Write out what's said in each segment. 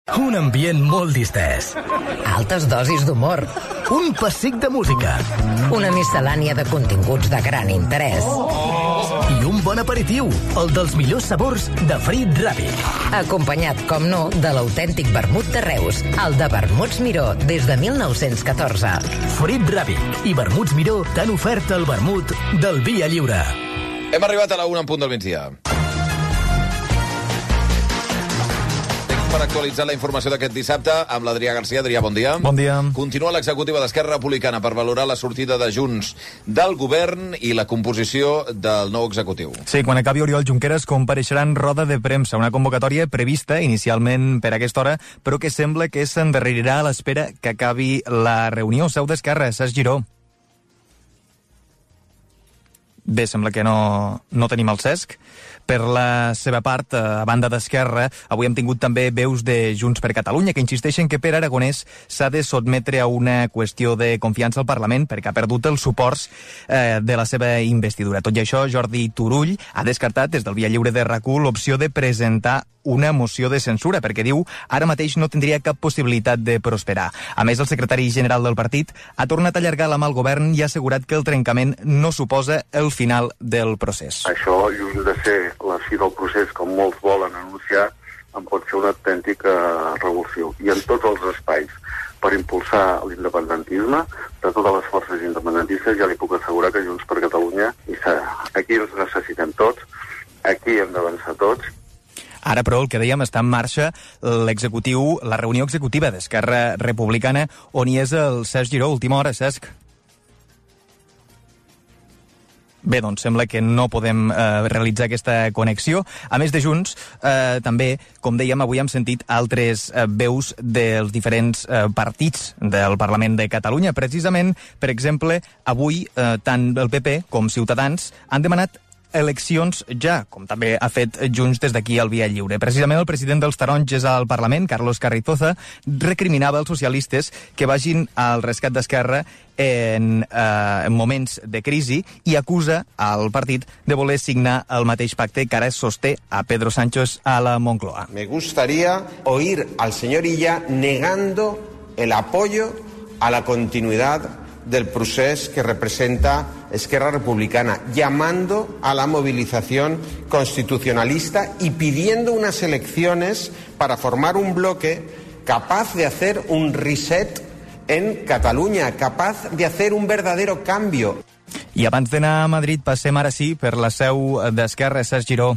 Un ambient molt distès. Altes dosis d'humor. Un pessic de música. Una miscel·lània de continguts de gran interès. I un bon aperitiu, el dels millors sabors de Frit Ràpid. Acompanyat, com no, de l'autèntic vermut de Reus, el de Vermuts Miró, des de 1914. Frit Ràpid i Vermuts Miró t'han ofert el vermut del Via Lliure. Hem arribat a la 1 en punt del migdia. Per actualitzar la informació d'aquest dissabte amb l'Adrià Garcia. Adrià, bon dia. Bon dia. Continua l'executiva d'Esquerra Republicana per valorar la sortida de Junts del govern i la composició del nou executiu. Sí, quan acabi Oriol Junqueras compareixerà en roda de premsa, una convocatòria prevista inicialment per aquesta hora, però que sembla que s'endarrerirà a l'espera que acabi la reunió. Seu d'Esquerra, Cesc Giró. Bé, sembla que no tenim el Cesc. Per la seva part, a banda d'Esquerra, avui hem tingut també veus de Junts per Catalunya, que insisteixen que Pere Aragonès s'ha de sotmetre a una qüestió de confiança al Parlament perquè ha perdut els suports de la seva investidura. Tot i això, Jordi Turull ha descartat des del Via Lliure de RAC1 l'opció de presentar una moció de censura, perquè diu ara mateix no tindria cap possibilitat de prosperar. A més, el secretari general del partit ha tornat a allargar la mà al govern i ha assegurat que el trencament no suposa el final del procés. Això, lluny de ser la fi del procés, com molts volen anunciar, en pot ser una autèntica revolució. I en tots els espais per impulsar l'independentisme de totes les forces independentistes, ja li puc assegurar que Junts per Catalunya hi serà. Aquí ens necessitem tots, aquí hem d'avançar tots. Ara, però, el que dèiem, està en marxa l'executiu, la reunió executiva d'Esquerra Republicana, on hi és el Cesc Giró. Última hora, Cesc. Bé, doncs sembla que no podem realitzar aquesta connexió. A més de Junts, també, com dèiem, avui hem sentit altres veus dels diferents partits del Parlament de Catalunya. Precisament, per exemple, avui tant el PP com Ciutadans han demanat eleccions ja, com també ha fet Junts des d'aquí al Via Lliure. Precisament el president dels taronges al Parlament, Carlos Carrizosa, recriminava als socialistes que vagin al rescat d'Esquerra en moments de crisi i acusa al partit de voler signar el mateix pacte que ara sosté a Pedro Sánchez a la Moncloa. Me gustaría oír al señor Illa negando el apoyo a la continuidad del procés que representa Esquerra Republicana, llamando a la movilización constitucionalista y pidiendo unas elecciones para formar un bloque capaz de hacer un reset en Catalunya, capaz de hacer un verdadero cambio. I abans d'anar a Madrid, passem ara sí per la seu d'Esquerra, Cesc Giró.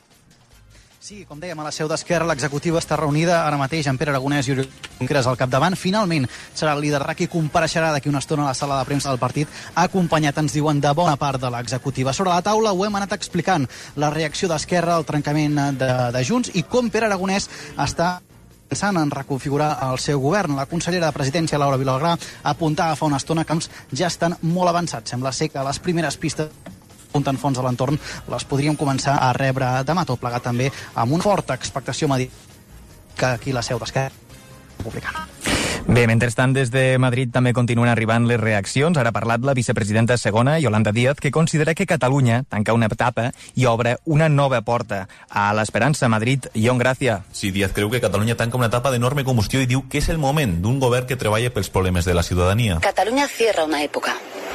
Sí, com dèiem, a la seu d'Esquerra, l'executiva està reunida ara mateix amb Pere Aragonès i Oriol Junqueras al capdavant. Finalment serà el líder qui compareixerà d'aquí una estona a la sala de premsa del partit, acompanyat, ens diuen, de bona part de l'executiva. Sobre la taula ho hem anat explicant, la reacció d'Esquerra al trencament de Junts i com Pere Aragonès està pensant en reconfigurar el seu govern. La consellera de Presidència, Laura Vilagrà, apuntava fa una estona que ja estan molt avançats. Sembla ser que les primeres pistes apunten fons a l'entorn, les podríem començar a rebre demà, tot plegat també amb una forta expectació mediàtica aquí a la seu d'Esquerra Republicana. Bé, mentrestant, des de Madrid també continuen arribant les reaccions. Ara ha parlat la vicepresidenta segona, Yolanda Díaz, que considera que Catalunya tanca una etapa i obre una nova porta a l'esperança. Madrid, Ion Gràcia. Sí, Díaz creu que Catalunya tanca una etapa d'enorme combustió i diu que és el moment d'un govern que treballa pels problemes de la ciutadania. Cataluña cierra una época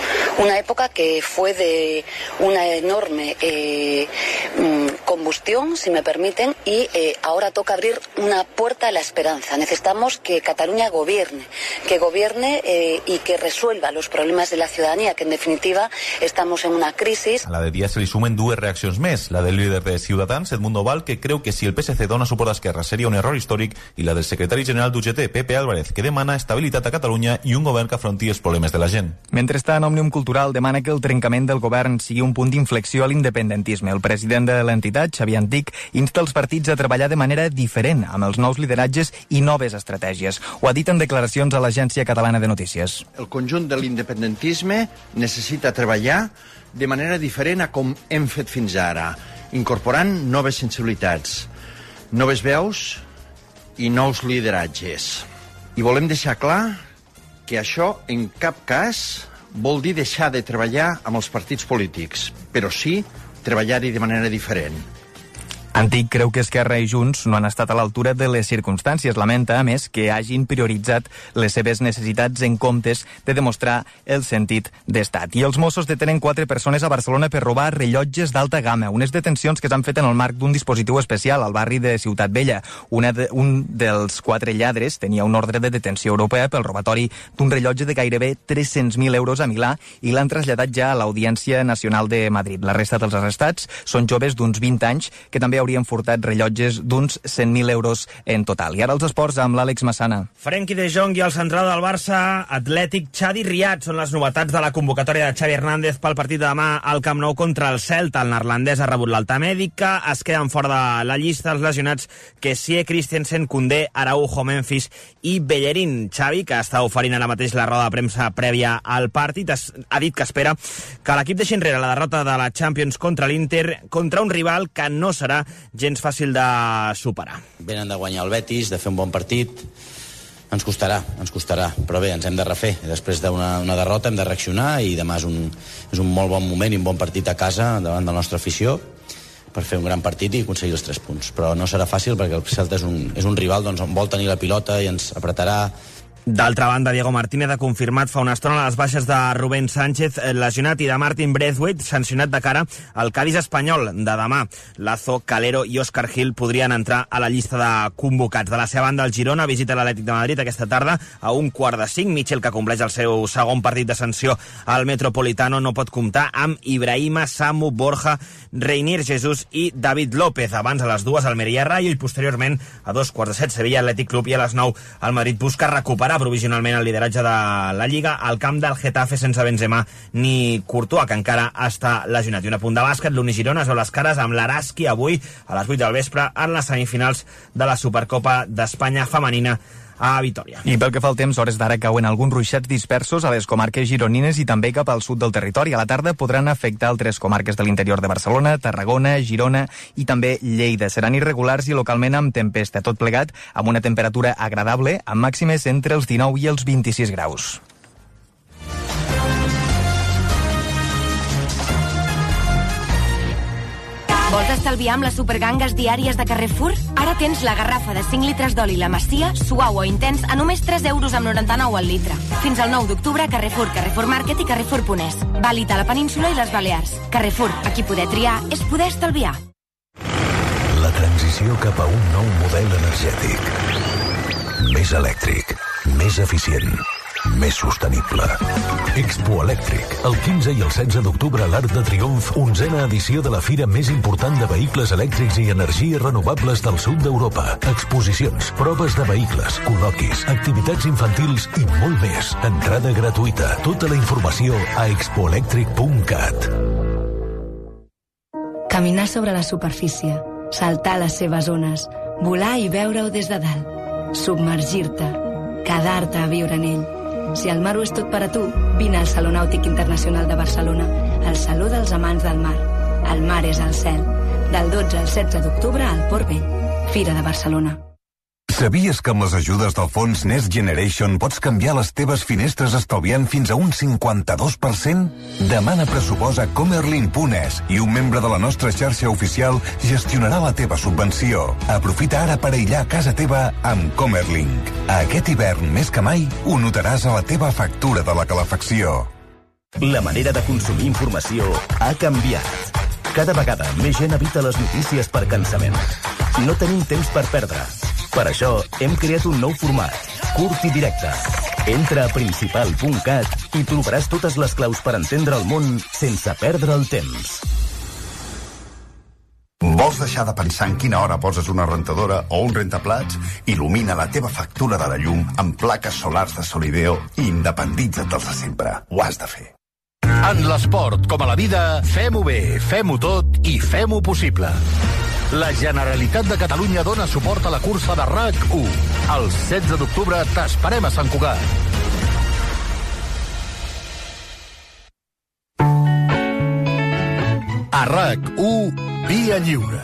que fue de una enorme combustión, si me permiten, y ahora toca abrir una puerta a la esperanza. Necesitamos que Cataluña gobierne y que resuelva los problemas de la ciudadanía, que en definitiva estamos en una crisis. A la de Díaz se li sumen dues reaccions més, la del líder de Ciutadans, Edmundo Val, que creu que si el PSC dona suport a Esquerra seria un error històric, i la del secretari general d'UGT, Pepe Álvarez, que demana estabilitat a Catalunya i un govern que afronti els problemes de la gent. Mentrestant, Òmnium Cultural demana que el trencament del govern sigui un punt d'inflexió a l'independentisme. El president de l'entitat, Xavier Antic, insta els partits a treballar de manera diferent amb els nous lideratges i noves estratègies. Ho ha dit en declaracions a l'Agència Catalana de Notícies. El conjunt de l'independentisme necessita treballar de manera diferent a com hem fet fins ara, incorporant noves sensibilitats, noves veus i nous lideratges. I volem deixar clar que això en cap cas vol dir deixar de treballar amb els partits polítics, però sí treballar-hi de manera diferent. Antic creu que Esquerra i Junts no han estat a l'altura de les circumstàncies. Lamenta, a més, que hagin prioritzat les seves necessitats en comptes de demostrar el sentit d'estat. I els Mossos detenen 4 persones a Barcelona per robar rellotges d'alta gamma. Unes detencions que s'han fet en el marc d'un dispositiu especial al barri de Ciutat Vella. Un dels 4 lladres tenia un ordre de detenció europea pel robatori d'un rellotge de gairebé 300.000 euros a Milà i l'han traslladat ja a l'Audiència Nacional de Madrid. La resta dels arrestats són joves d'uns 20 anys que també haurien furtat rellotges d'uns 100.000 euros en total. I ara els esports amb l'Àlex Massana. Frenkie de Jong i el central del Barça Atlètic, Xavi Riad, són les novetats de la convocatòria de Xavi Hernández pel partit de demà al Camp Nou contra el Celta. El neerlandès ha rebut l'alta mèdica, es queden fora de la llista els lesionats Kessie, Christensen, Koundé, Araujo, Memphis i Bellerín. Xavi, que està oferint ara mateix la roda de premsa prèvia al partit, ha dit que espera que l'equip deixi enrere la derrota de la Champions contra l'Inter, contra un rival que no serà gens fàcil de superar. Venen de guanyar el Betis, de fer un bon partit. Ens costarà, però bé, ens hem de refer. Després d'una derrota hem de reaccionar i demà és un molt bon moment i un bon partit a casa davant de la nostra afició per fer un gran partit i aconseguir els 3 punts. Però no serà fàcil perquè el Celta és un rival on vol tenir la pilota i ens apretarà. D'altra banda, Diego Martínez ha confirmat fa una estona les baixes de Rubén Sánchez lesionat i de Martin Braithwaite sancionat de cara al Cádiz espanyol de demà. Lazo, Calero i Òscar Gil podrien entrar a la llista de convocats. De la seva banda, el Girona visita l'Atlètic de Madrid aquesta tarda a 4:45. Michel, que compleix el seu segon partit de sanció al Metropolitano, no pot comptar amb Ibrahima, Samu, Borja, Reinier Jesús i David López. Abans a les 2 Almeria Rayo i posteriorment a 2:15 Sevilla Atlètic Club i a les 9 el Madrid busca recuperar provisionalment el lideratge de la Lliga al camp del Getafe sense Benzema ni Courtois, que encara està lesionat. I un apunt de bàsquet, l'Uni Girona es veu les cares amb l'Araski avui a les 8 del vespre en les semifinals de la Supercopa d'Espanya femenina a Vitoria. I pel que fa al temps, hores d'ara cauen alguns ruixats dispersos a les comarques gironines i també cap al sud del territori. A la tarda podran afectar altres comarques de l'interior de Barcelona, Tarragona, Girona i també Lleida. Seran irregulars i localment amb tempesta. Tot plegat amb una temperatura agradable, amb màximes entre els 19 i els 26 graus. Vols estalviar amb les supergangues diàries de Carrefour? Ara tens la garrafa de 5 litres d'oli La Masia, suau o intens, a només 3,99 € al litre. Fins al 9 d'octubre a Carrefour, Carrefour Market i Carrefour.es. Vàlid a la península i les Balears. Carrefour, aquí poder triar és poder estalviar. La transició cap a un nou model energètic. Més elèctric, més eficient, més sostenible. Expo Elèctric, el 15 i el 16 d'octubre a l'Arc de Triomf, 11a edició de la fira més important de vehicles elèctrics i energies renovables del sud d'Europa. Exposicions, proves de vehicles, col·loquis, activitats infantils i molt més. Entrada gratuïta. Tota la informació a expoelectric.cat. Caminar sobre la superfície, saltar les seves ones, volar i veure-ho des de dalt, submergir-te, quedar-te a viure en ell. Si el mar ho és tot per a tu, vine al Saló Nàutic Internacional de Barcelona, el Saló dels Amants del Mar. El mar és al cel. Del 12 al 16 d'octubre al Port Vell. Fira de Barcelona. Sabies que amb les ajudes del fons Next Generation pots canviar les teves finestres estalviant fins a un 52%? Demana pressupost a Comerlin.es i un membre de la nostra xarxa oficial gestionarà la teva subvenció. Aprofita ara per aïllar casa teva amb Comerlink. Aquest hivern, més que mai, ho notaràs a la teva factura de la calefacció. La manera de consumir informació ha canviat. Cada vegada més gent evita les notícies per cansament. No tenim temps per perdre. Per això hem creat un nou format, curt i directe. Entra a principal.cat i trobaràs totes les claus per entendre el món sense perdre el temps. Vols deixar de pensar en quina hora poses una rentadora o un rentaplats? Il·lumina la teva factura de la llum amb plaques solars de Solideo i independitza't dels de sempre. Ho has de fer. En l'esport, com a la vida, fem-ho bé, fem-ho tot i fem-ho possible. La Generalitat de Catalunya dona suport a la cursa de RAC1. El 16 d'octubre t'esperem a Sant Cugat. A RAC1, Via Lliure.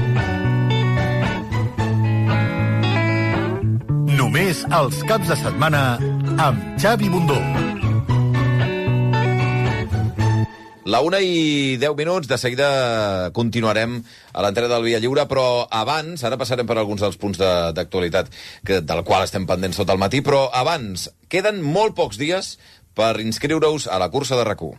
Només els caps de setmana amb Xavi Bundó. La 1:10, de seguida continuarem a l'entrada del Via Lliure, però abans, ara passarem per alguns dels punts d'actualitat del qual estem pendents tot el matí, però abans, queden molt pocs dies per inscriure-us a la cursa de RAC1.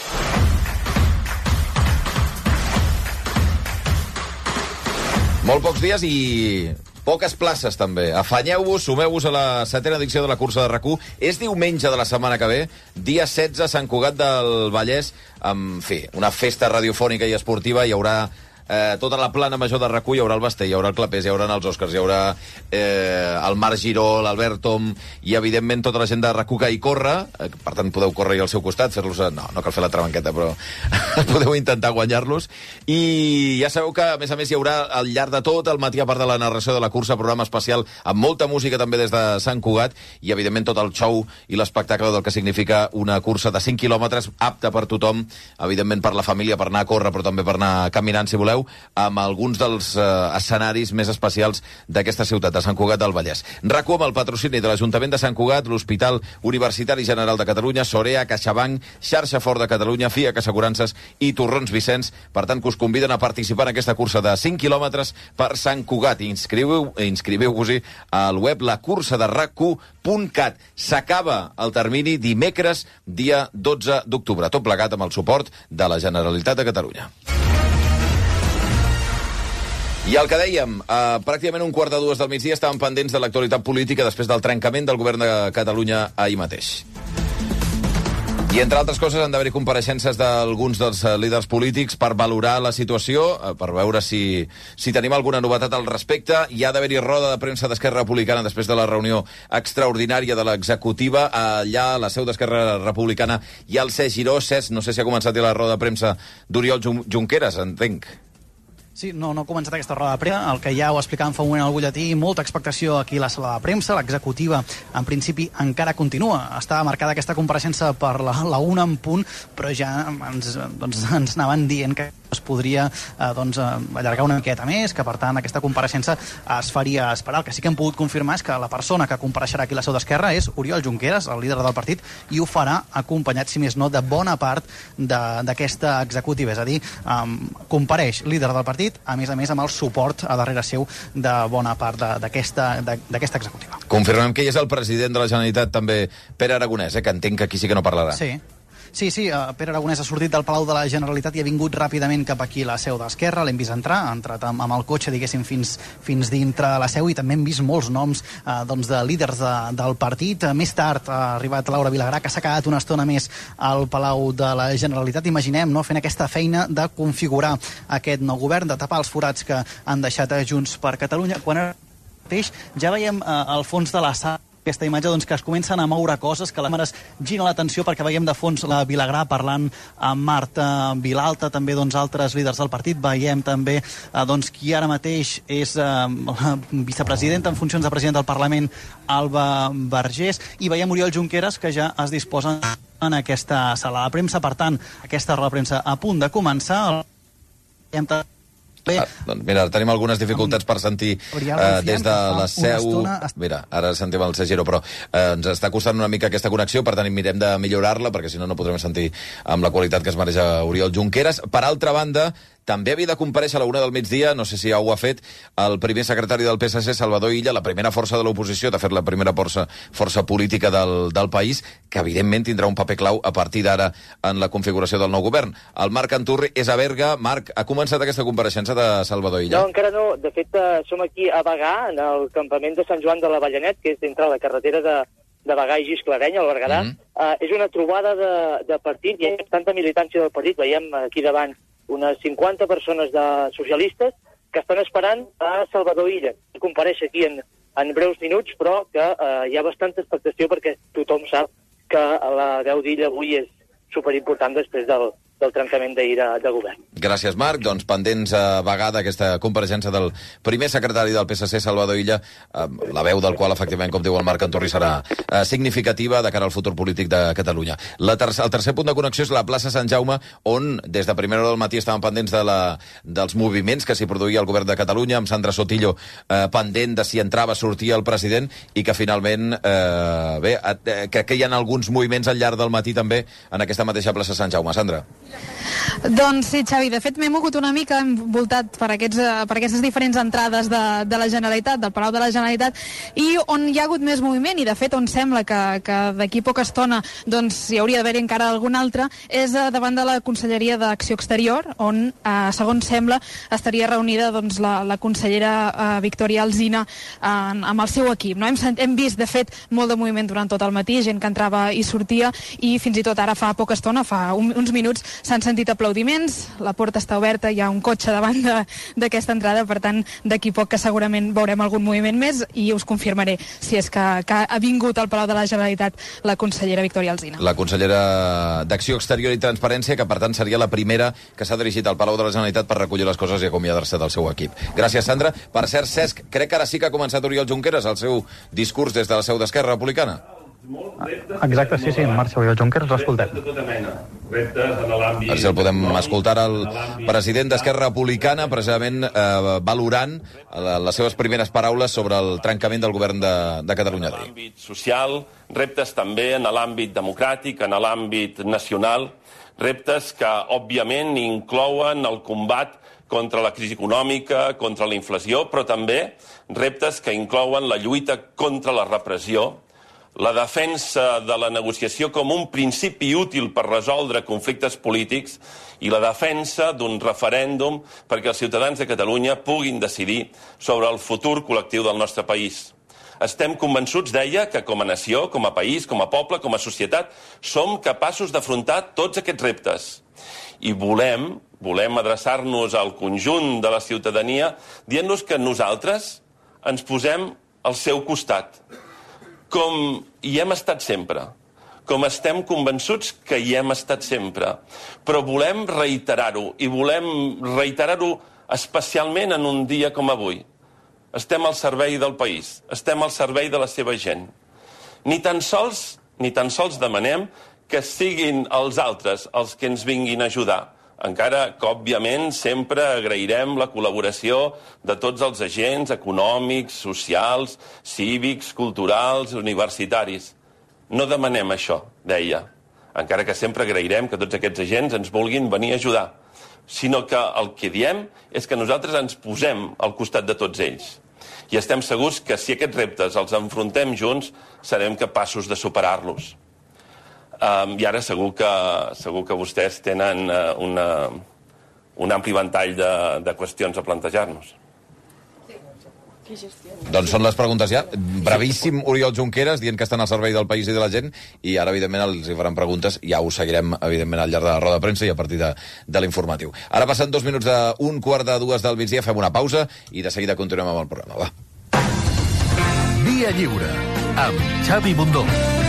Molt pocs dies i poques places, també. Afanyeu-vos, sumeu-vos a la 7a edició de la cursa de RAC1. És diumenge de la setmana que ve, dia 16, a Sant Cugat del Vallès, amb, una festa radiofònica i esportiva. Hi haurà tota la plana major de RAC1, hi haurà el Basté, hi haurà el Clapés, hi haurà els Oscars, hi haurà el Marc Giró, l'Albert Tom i, evidentment, tota la gent de RAC1 que hi corre. Per tant, podeu córrer al seu costat, fer-los... No cal fer la trabanqueta, però podeu intentar guanyar-los. I ja sabeu que, a més, hi haurà al llarg de tot el matí, a part de la narració de la cursa, programa especial amb molta música també des de Sant Cugat i, evidentment, tot el show i l'espectacle del que significa una cursa de 5 quilòmetres apta per tothom, evidentment per la família, per anar a córrer, però també per anar caminant, si voleu, amb alguns dels escenaris més especials d'aquesta ciutat, de Sant Cugat del Vallès. RAC1 amb el patrocini de l'Ajuntament de Sant Cugat, l'Hospital Universitari General de Catalunya, Sorea, CaixaBank, Xarxa Fort de Catalunya, FIAC Assegurances i Torrons Vicenç. Per tant, que us conviden a participar en aquesta cursa de 5 quilòmetres per Sant Cugat. Inscriveu-vos-hi al web lacursaderrac1.cat. S'acaba el termini dimecres, dia 12 d'octubre. Tot plegat amb el suport de la Generalitat de Catalunya. I el que dèiem, pràcticament 1:45 del migdia estàvem pendents de l'actualitat política després del trencament del govern de Catalunya ahir mateix. I, entre altres coses, han d'haver-hi compareixences d'alguns dels líders polítics per valorar la situació, per veure si tenim alguna novetat al respecte. Hi ha d'haver-hi roda de premsa d'Esquerra Republicana després de la reunió extraordinària de l'executiva. Allà, a la seu d'Esquerra Republicana, hi ha el Cesc Giró. Cesc, no sé si ha començat la roda de premsa d'Oriol Junqueras, entenc. Sí, no ha començat aquesta roda de premsa, el que ja ho explicàvem fa un moment al butlletí, molta expectació aquí a la sala de premsa, l'executiva en principi encara continua. Estava marcada aquesta compareixença per la 1 en punt, però ja ens anaven dient que es podria allargar una miqueta més, que per tant aquesta compareixença es faria esperar. El que sí que hem pogut confirmar és que la persona que compareixerà aquí a la seu d'Esquerra és Oriol Junqueras, el líder del partit, i ho farà acompanyat, si més no, de bona part d'aquesta executiva. És a dir, compareix líder del partit, a més amb el suport a darrere seu de bona part d'aquesta executiva. Confirmem que ell és el president de la Generalitat, també, Pere Aragonès, que entenc que aquí sí que no parlarà. Sí, Pere Aragonès ha sortit del Palau de la Generalitat i ha vingut ràpidament cap aquí a la seu d'Esquerra. L'hem vist entrar, ha entrat amb el cotxe, diguéssim, fins dintre la seu, i també hem vist molts noms de líders del partit. Més tard ha arribat Laura Vilagrà, que s'ha quedat una estona més al Palau de la Generalitat. Imaginem, fent aquesta feina de configurar aquest nou govern, de tapar els forats que han deixat Junts per Catalunya. Quan ara mateix ja veiem al fons de la sala aquesta imatge que es comencen a moure coses, que les càmeres giren l'atenció perquè veiem de fons la Vilagrà parlant amb Marta Vilalta, també altres líders del partit. Veiem també qui ara mateix és la vicepresidenta en funcions de president del Parlament, Alba Vergés, i veiem Oriol Junqueras, que ja es disposa en aquesta sala de premsa. Per tant, aquesta roda de premsa a punt de començar. Doncs mira, tenim algunes dificultats per sentir des de la seu. Mira, ara sentim el Cesc Giró, però ens està costant una mica aquesta connexió, per tant mirem de millorar-la, perquè si no podrem sentir amb la qualitat que es mereix Oriol Junqueras. Per altra banda, també havia de comparèixer a la 1 del migdia, no sé si ja ho ha fet, el primer secretari del PSC, Salvador Illa, la primera força de l'oposició, de fet la primera força política del país, que evidentment tindrà un paper clau a partir d'ara en la configuració del nou govern. El Marc Anturri és a Berga. Marc, ha començat aquesta compareixença de Salvador Illa? No, encara no. De fet, som aquí a Bagà, en el campament de Sant Joan de la Ballanet, que és dintre la carretera de Bagà i Gisclareny, al Berguedà. És una trobada de partit, hi ha tanta militància del partit, veiem aquí davant unes 50 persones socialistes que estan esperant a Salvador Illa, que compareix aquí en breus minuts, però que hi ha bastanta expectació perquè tothom sap que la veu d'Illa avui és superimportant després del trencament d'ahir de govern. Gràcies, Marc. Doncs pendents a vegada aquesta compareixença del primer secretari del PSC, Salvador Illa, la veu del qual, efectivament, com diu el Marc Anturri, serà significativa de cara al futur polític de Catalunya. El tercer punt de connexió és la plaça Sant Jaume, on des de primera hora del matí estaven pendents dels moviments que s'hi produïa el govern de Catalunya, amb Sandra Sotillo pendent de si entrava, sortia el president, i que finalment, crec que hi ha alguns moviments al llarg del matí també en aquesta mateixa plaça Sant Jaume. Sandra. Doncs sí, Xavi, de fet m'he mogut una mica envoltat per aquestes diferents entrades de la Generalitat, del Palau de la Generalitat, i on hi ha hagut més moviment, i de fet on sembla que d'aquí poca estona doncs, hi hauria d'haver encara algun altre, és davant de la Conselleria d'Acció Exterior, on, segons sembla, estaria reunida doncs, la consellera Victòria Alsina amb el seu equip. No? Hem vist, de fet, molt de moviment durant tot el matí, gent que entrava i sortia, i fins i tot ara fa poca estona, fa uns minuts, s'han sentit aplaudiments, la porta està oberta, hi ha un cotxe davant d'aquesta entrada, per tant, d'aquí poc que segurament veurem algun moviment més i us confirmaré si és que ha vingut al Palau de la Generalitat la consellera Victòria Alsina. La consellera d'Acció Exterior i Transparència, que per tant seria la primera que s'ha dirigit al Palau de la Generalitat per recollir les coses i acomiadar-se del seu equip. Gràcies, Sandra. Per cert, Cesc, crec que ara sí que ha començat Oriol Junqueras el seu discurs des de la seu d'Esquerra Republicana. Exacte, sí, en marxa Oriol Junqueras, l'escoltem. A veure si el podem escoltar, el president d'Esquerra Republicana, precisament valorant les seves primeres paraules sobre el trencament del govern de Catalunya. En l'àmbit social, reptes també en l'àmbit democràtic, en l'àmbit nacional, reptes que, òbviament, inclouen el combat contra la crisi econòmica, contra la inflació, però també reptes que inclouen la lluita contra la repressió, la defensa de la negociació com un principi útil per resoldre conflictes polítics i la defensa d'un referèndum perquè els ciutadans de Catalunya puguin decidir sobre el futur col·lectiu del nostre país. Estem convençuts, deia, que com a nació, com a país, com a poble, com a societat, som capaços d'afrontar tots aquests reptes. I volem adreçar-nos al conjunt de la ciutadania dient-los que nosaltres ens posem al seu costat, com hi hem estat sempre, com estem convençuts que hi hem estat sempre. Però volem reiterar-ho, i volem reiterar-ho especialment en un dia com avui. Estem al servei del país, estem al servei de la seva gent. Ni tan sols demanem que siguin els altres els que ens vinguin a ajudar, encara que, òbviament, sempre agrairem la col·laboració de tots els agents econòmics, socials, cívics, culturals, universitaris. No demanem això, deia, encara que sempre agrairem que tots aquests agents ens vulguin venir a ajudar, sinó que el que diem és que nosaltres ens posem al costat de tots ells. I estem segurs que si aquests reptes els enfrontem junts, serem capaços de superar-los. I ara segur que vostès tenen un ampli ventall de qüestions a plantejar-nos. Doncs són les preguntes ja. Brevíssim, Oriol Junqueras, dient que estan al servei del país i de la gent, i ara, evidentment, els hi faran preguntes. Ja ho seguirem, evidentment, al llarg de la roda de premsa i a partir de l'informatiu. Ara passen 2 minuts d'un quart de 2 del migdia, fem una pausa i de seguida continuem amb el programa. Va. Via Lliure, amb Xavi Bundó.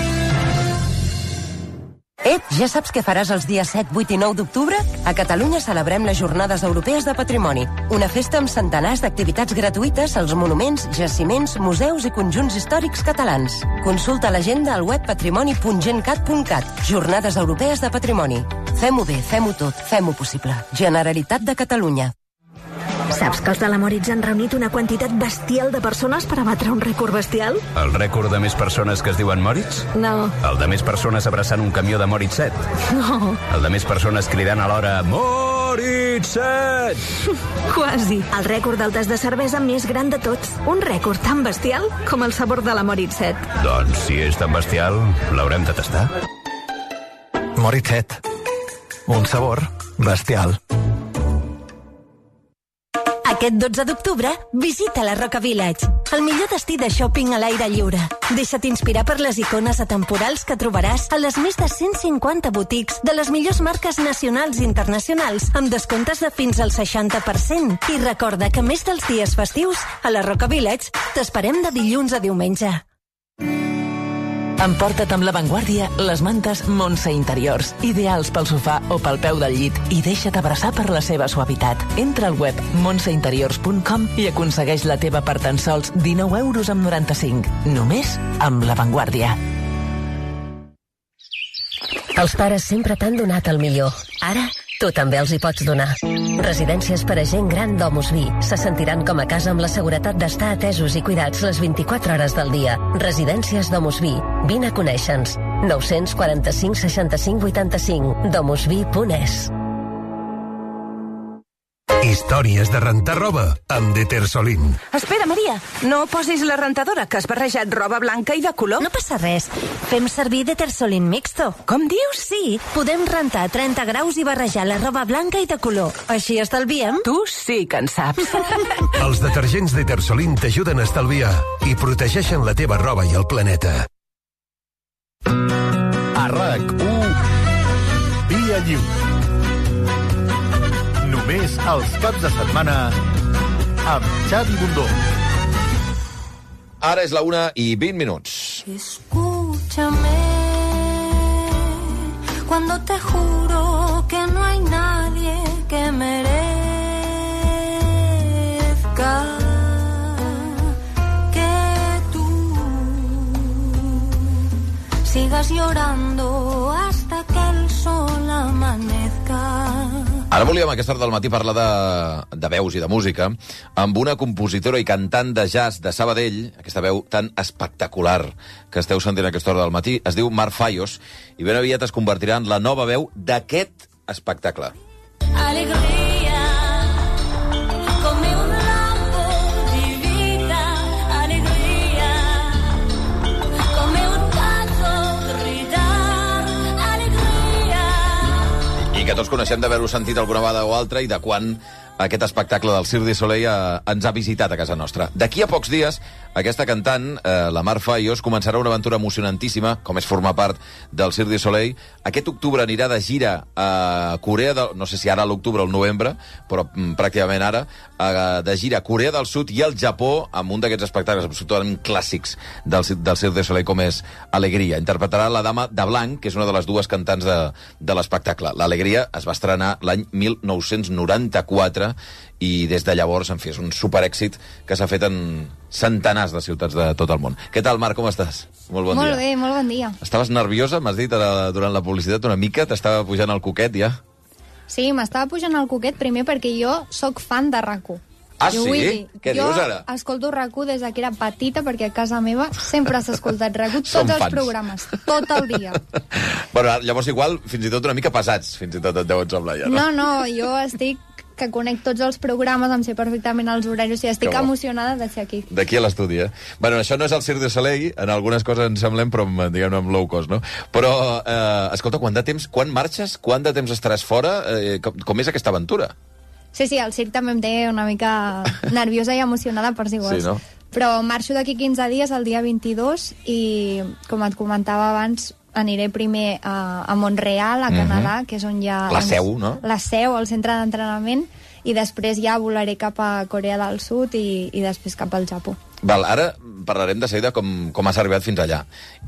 Ja saps què faràs els dies 7, 8 i 9 d'octubre? A Catalunya celebrem les Jornades Europees de Patrimoni, una festa amb centenars d'activitats gratuïtes als monuments, jaciments, museus i conjunts històrics catalans. Consulta l'agenda al web patrimoni.gencat.cat. Jornades Europees de Patrimoni. Fem-ho bé, fem-ho tot, fem-ho possible. Generalitat de Catalunya. Saps que els de la Moritz han reunit una quantitat bestial de persones per abatre un rècord bestial? El rècord de més persones que es diuen Moritz? No. El de més persones abraçant un camió de Moritz 7? No. El de més persones cridant alhora Moritz 7? Quasi. El rècord del tas de cervesa més gran de tots. Un rècord tan bestial com el sabor de la Moritz 7. Doncs si és tan bestial, l'haurem de tastar. Moritz 7. Un sabor bestial. Aquest 12 d'octubre, visita la Roca Village, el millor destí de shopping a l'aire lliure. Deixa't inspirar per les icones atemporals que trobaràs a les més de 150 botics de les millors marques nacionals i internacionals, amb descomptes de fins al 60%. I recorda que més dels dies festius, a la Roca Village, t'esperem de dilluns a diumenge. Emporta't amb La Vanguardia les mantes Montse Interiors, ideals pel sofà o pel peu del llit, i deixa't abraçar per la seva suavitat. Entra al web montseinteriors.com i aconsegueix la teva per tan sols 19,95 €. Només amb La Vanguardia. Els pares sempre t'han donat el millor. Ara, tu també els hi pots donar. Residències per a gent gran Domus Vi. Se sentiran com a casa amb la seguretat d'estar atesos i cuidats les 24 hores del dia. Residències Domus Vi. Vine a conèixer-nos. 945 65 85. domusvi.es. Històries de rentar roba amb Detersolin. Espera, Maria, no posis la rentadora, que has barrejat roba blanca i de color. No passa res. Fem servir Detersolin mixto. Com dius? Sí, podem rentar a 30 graus i barrejar la roba blanca i de color. Així estalviem. Tu sí que en saps. Els detergents Detersolin t'ajuden a estalviar i protegeixen la teva roba i el planeta. A RAC1, Via Lliure. Només els caps de setmana amb Xavi Bundó. Ara és la 1:20. Escúchame cuando te juro que no hay nadie que merezca que tú sigas llorando hasta que el sol amanezca. Ara volíem a aquesta hora del matí parlar de veus i de música amb una compositora i cantant de jazz de Sabadell, aquesta veu tan espectacular que esteu sentint a aquesta hora del matí. Es diu Mar Fayos i ben aviat es convertirà en la nova veu d'aquest espectacle. Alegría, come un lampo divina, alegría, come un gato gritar, alegría. I que tots coneixem d'haver-ho sentit alguna vegada o altra i de quan aquest espectacle del Cirque du Soleil ens ha visitat a casa nostra. D'aquí a pocs dies, aquesta cantant, la Mar Fayos, començarà una aventura emocionantíssima, com és formar part del Cirque du Soleil. Aquest octubre anirà de gira a Corea no sé si ara a l'octubre o al novembre, però pràcticament ara, de gira a Corea del Sud i al Japó, amb un d'aquests espectacles absolutament clàssics del Cirque du Soleil, com és Alegria. Interpretarà La Dama de Blanc, que és una de les dues cantants de l'espectacle. L'Alegria es va estrenar l'any 1994 i des de llavors, en fi, és un superèxit que s'ha fet en centenars de ciutats de tot el món. Què tal, Marc, com estàs? Molt bon dia. Molt bé, molt bon dia. Estaves nerviosa, m'has dit, durant la publicitat una mica? T'estava pujant el coquet, ja? Sí, m'estava pujant el coquet primer perquè jo sóc fan de RAC1. Ah, sí? Què dius ara? Jo escolto RAC1 des que era petita, perquè a casa meva sempre s'ha escoltat RAC1, tots els programes, tot el dia. Bueno, llavors igual, fins i tot una mica pesats, fins i tot et deuen semblar ja, no? No, jo estic que conec tots els programes, em sé perfectament els horaris, i estic emocionada de ser aquí. D'aquí a l'estudi, eh? Bueno, això no és el Cirque du Soleil, en algunes coses ens semblem, però diguem-ne amb low cost, no? Però, escolta, quan marxes? Quant de temps estaràs fora? Com és aquesta aventura? Sí, el circ també em té una mica nerviosa i emocionada per si vols. Sí, no? Però marxo d'aquí 15 dies, el dia 22, i, com et comentava abans, aniré primer a Montreal, a Canadà, que és on hi ha... La seu, no? La seu, el centre d'entrenament, i després ja volaré cap a Corea del Sud i després cap al Japó. Val, ara parlarem de seguida com has arribat fins allà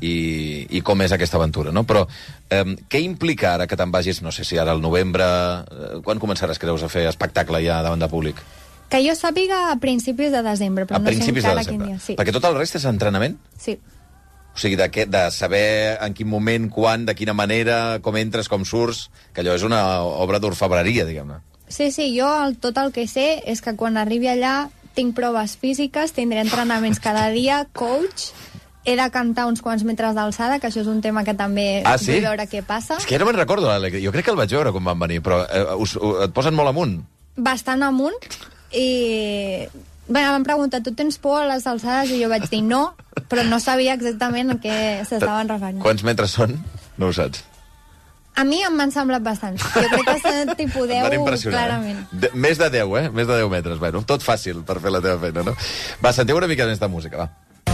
i com és aquesta aventura, no? Però què implica ara que te'n vagis, no sé si ara al novembre... Quan començaràs, creus, a fer espectacle ja davant de públic? Que jo sàpiga a principis de desembre, però no sé encara quin dia. Sí. Perquè tot el rest és entrenament? Sí. O sigui, de saber en quin moment, quan, de quina manera, com entres, com surts, que allò és una obra d'orfebreria, diguem-ne. Sí, jo tot el que sé és que quan arribi allà tinc proves físiques, tindré entrenaments cada dia, coach, he de cantar uns quants metres d'alçada, que això és un tema que també vull veure què passa. És que ja no me'n recordo, l'Alegria. Jo crec que el vaig veure quan van venir, però et posen molt amunt. Bastant amunt, i... Bé, m'han preguntat, tu tens por a les alçades? I jo vaig dir no, però no sabia exactament a què s'estaven referint. Quants metres són? No ho saps. A mi m'han semblat bastants. Jo crec que és tipus 10, clarament. Més de 10, eh? Més de 10 metres. Bueno, tot fàcil per fer la teva feina, no? Va, sentiu una mica més de música, va.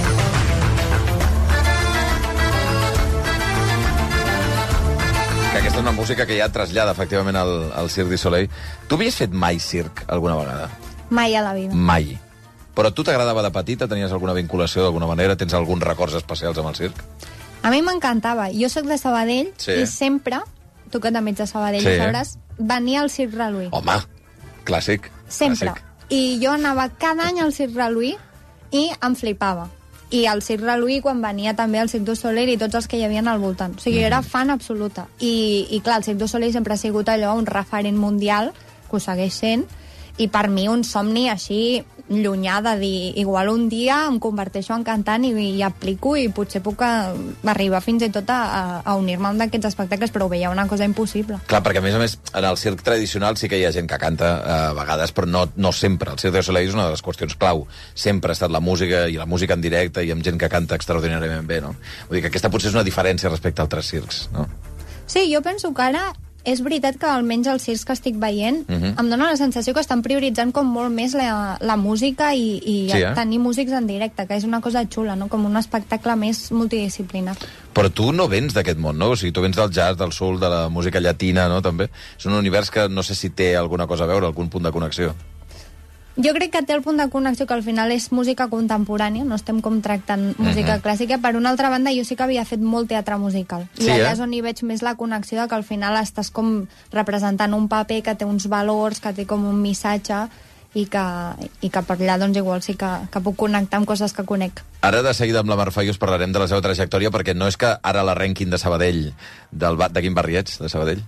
Que aquesta és una música que ja trasllada, efectivament, al Cirque du Soleil. Tu havies fet mai circ alguna vegada? Mai a la vida. Mai. Però a tu t'agradava de petita? Tenies alguna vinculació d'alguna manera? Tens alguns records especials amb el circ? A mi m'encantava. Jo sóc de Sabadell i sempre, tu que també ets de Sabadell, sabràs, venia al Cirque Reluí. Home, clàssic. Sempre. Clàssic. I jo anava cada any al Cirque Reluí i em flipava. I al Cirque Reluí, quan venia també al Cirque du Soleil i tots els que hi havia al voltant. O sigui, jo era fan absoluta. I clar, el Cirque du Soleil sempre ha sigut allò, un referent mundial, que ho segueix sent, i per mi un somni així llunyà de dir, igual un dia em converteixo en cantant i aplico i potser puc arribar fins i tot a unir-me a un d'aquests espectacles, però ho veia una cosa impossible. Clar, perquè a més, en el circ tradicional sí que hi ha gent que canta a vegades, però no sempre. El Cirque du Soleil és una de les qüestions clau. Sempre ha estat la música, i la música en directe, i amb gent que canta extraordinàriament bé, no? Vull dir que aquesta potser és una diferència respecte a altres circs, no? Sí, jo penso que ara és veritat que almenys els circs que estic veient em dóna la sensació que estan prioritzant com molt més la música i tenir músics en directe, que és una cosa xula, no? Com un espectacle més multidisciplinar. Però tu no vens d'aquest món, no? O sigui, tu vens del jazz, del soul, de la música llatina, no? També. És un univers que no sé si té alguna cosa a veure, algun punt de connexió. Jo crec que té el punt de connexió que al final és música contemporània, no estem com tractant música clàssica. Per una altra banda, jo sí que havia fet molt teatre musical. I allà és on hi veig més la connexió de que al final estàs com representant un paper que té uns valors, que té com un missatge i que per allà doncs igual sí que puc connectar amb coses que conec. Ara de seguida amb la Mar Fayos parlarem de la seva trajectòria, perquè no és que ara l'arrenquin de Sabadell, de quin barri ets, de Sabadell?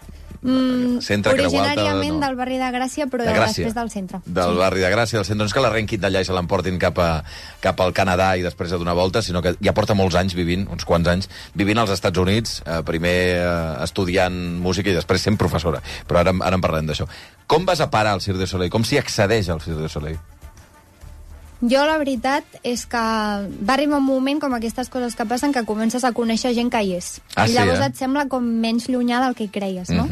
Originàriament del barri de Gràcia, però després del centre. Del barri de Gràcia, del centre. No és que l'arrenquin d'allà i se l'emportin cap al Canadà i després a donar voltes, sinó que ja porta molts anys vivint, uns quants anys, vivint als Estats Units, primer estudiant música i després sent professora. Però ara en parlem d'això. Com vas a parar al Cirque du Soleil? Com s'hi accedeix al Cirque du Soleil? Jo la veritat és que va arribar un moment, com aquestes coses que passen, que comences a conèixer gent que hi és. I llavors et sembla com menys llunyà del que creies, no?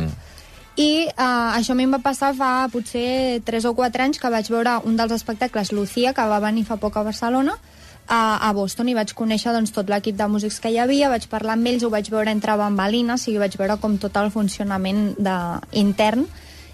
I això a mi em va passar fa potser 3 o 4 anys, que vaig veure un dels espectacles, Lucía, que va venir fa poc a Barcelona, a Boston, i vaig conèixer doncs, tot l'equip de músics que hi havia, vaig parlar amb ells, ho vaig veure entre bambalines, i vaig veure com tot el funcionament intern,